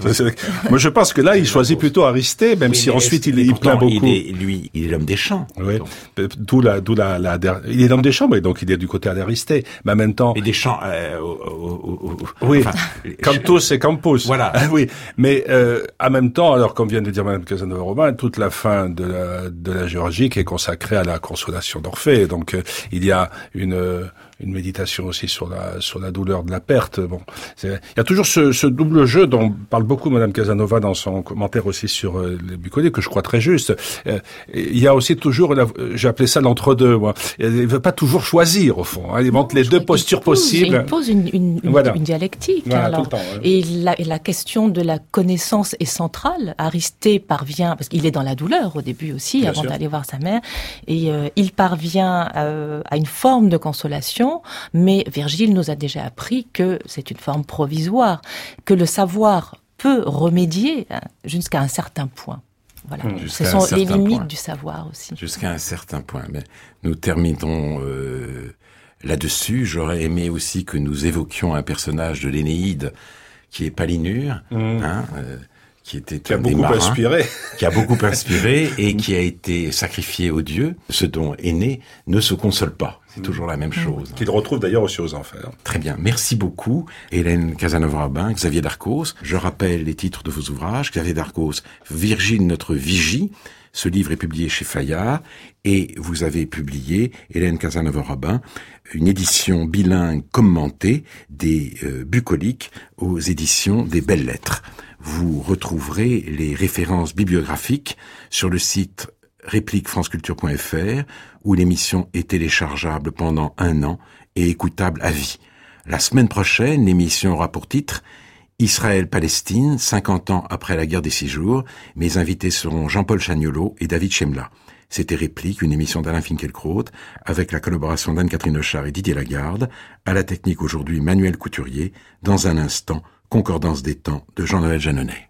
moi je pense que là, il choisit plutôt Aristée, même oui, si ensuite il, il plaint beaucoup. Il est, lui, il est l'homme des champs. Oui. D'où la, d'où la, la, la, il est l'homme des champs, mais donc il est du côté d'Aristée. Mais en même temps. Et des champs, euh, au, au, au, oui. Enfin, Cantus et Campus. Voilà. Oui. Mais, euh, en même temps, alors, comme vient de dire Madame Casanova-Robin, toute la fin de la, de la Géorgique est consacrée à la consolation d'Orphée. Donc, euh, il y a une, une méditation aussi sur la, sur la douleur de la perte. Bon. C'est, il y a toujours ce, ce double jeu dont parle beaucoup Madame Casanova dans son commentaire aussi sur euh, les bucoliques, que je crois très juste. Euh, il y a aussi toujours, la, j'ai appelé ça l'entre-deux, moi. Il ne veut pas toujours choisir, au fond. Hein. Il montre les deux postures il pose, possibles. Il pose une, une, une, voilà. une dialectique. Voilà, alors. Tout le temps, ouais. Et la, et la question de la connaissance est centrale. Aristée parvient, parce qu'il est dans la douleur au début aussi, Bien avant sûr. d'aller voir sa mère, et euh, il parvient euh, à une forme de consolation, mais Virgile nous a déjà appris que c'est une forme provisoire, que le savoir peut remédier hein, jusqu'à un certain point. Voilà. Jusqu'à Ce sont les limites point. du savoir aussi. Jusqu'à un certain point. Mais nous terminons euh, là-dessus. J'aurais aimé aussi que nous évoquions un personnage de l'Énéide qui est Palinure, mmh. hein, euh, qui était qui a un beaucoup des marins, inspiré, qui a beaucoup inspiré et qui a été sacrifié aux dieux. Ce dont Énée ne se console pas. C'est mmh. toujours la même chose. Qu'il retrouve d'ailleurs aussi aux enfers. Très bien. Merci beaucoup, Hélène Casanova-Robin, Xavier Darcos. Je rappelle les titres de vos ouvrages. Xavier Darcos, Virgile notre vigie. Ce livre est publié chez Fayard et vous avez publié, Hélène Casanova-Robin, une édition bilingue commentée des euh, bucoliques aux éditions des Belles Lettres. Vous retrouverez les références bibliographiques sur le site réplique franceculture point f r où l'émission est téléchargeable pendant un an et écoutable à vie. La semaine prochaine, l'émission aura pour titre Israël-Palestine, cinquante ans après la guerre des six jours. Mes invités seront Jean-Paul Chagnolot et David Chemla. C'était Réplique, une émission d'Alain Finkielkraut, avec la collaboration d'Anne-Catherine Hochard et Didier Lagarde. À la technique aujourd'hui, Manuel Couturier. Dans un instant, Concordance des temps de Jean-Noël Jeannonnet.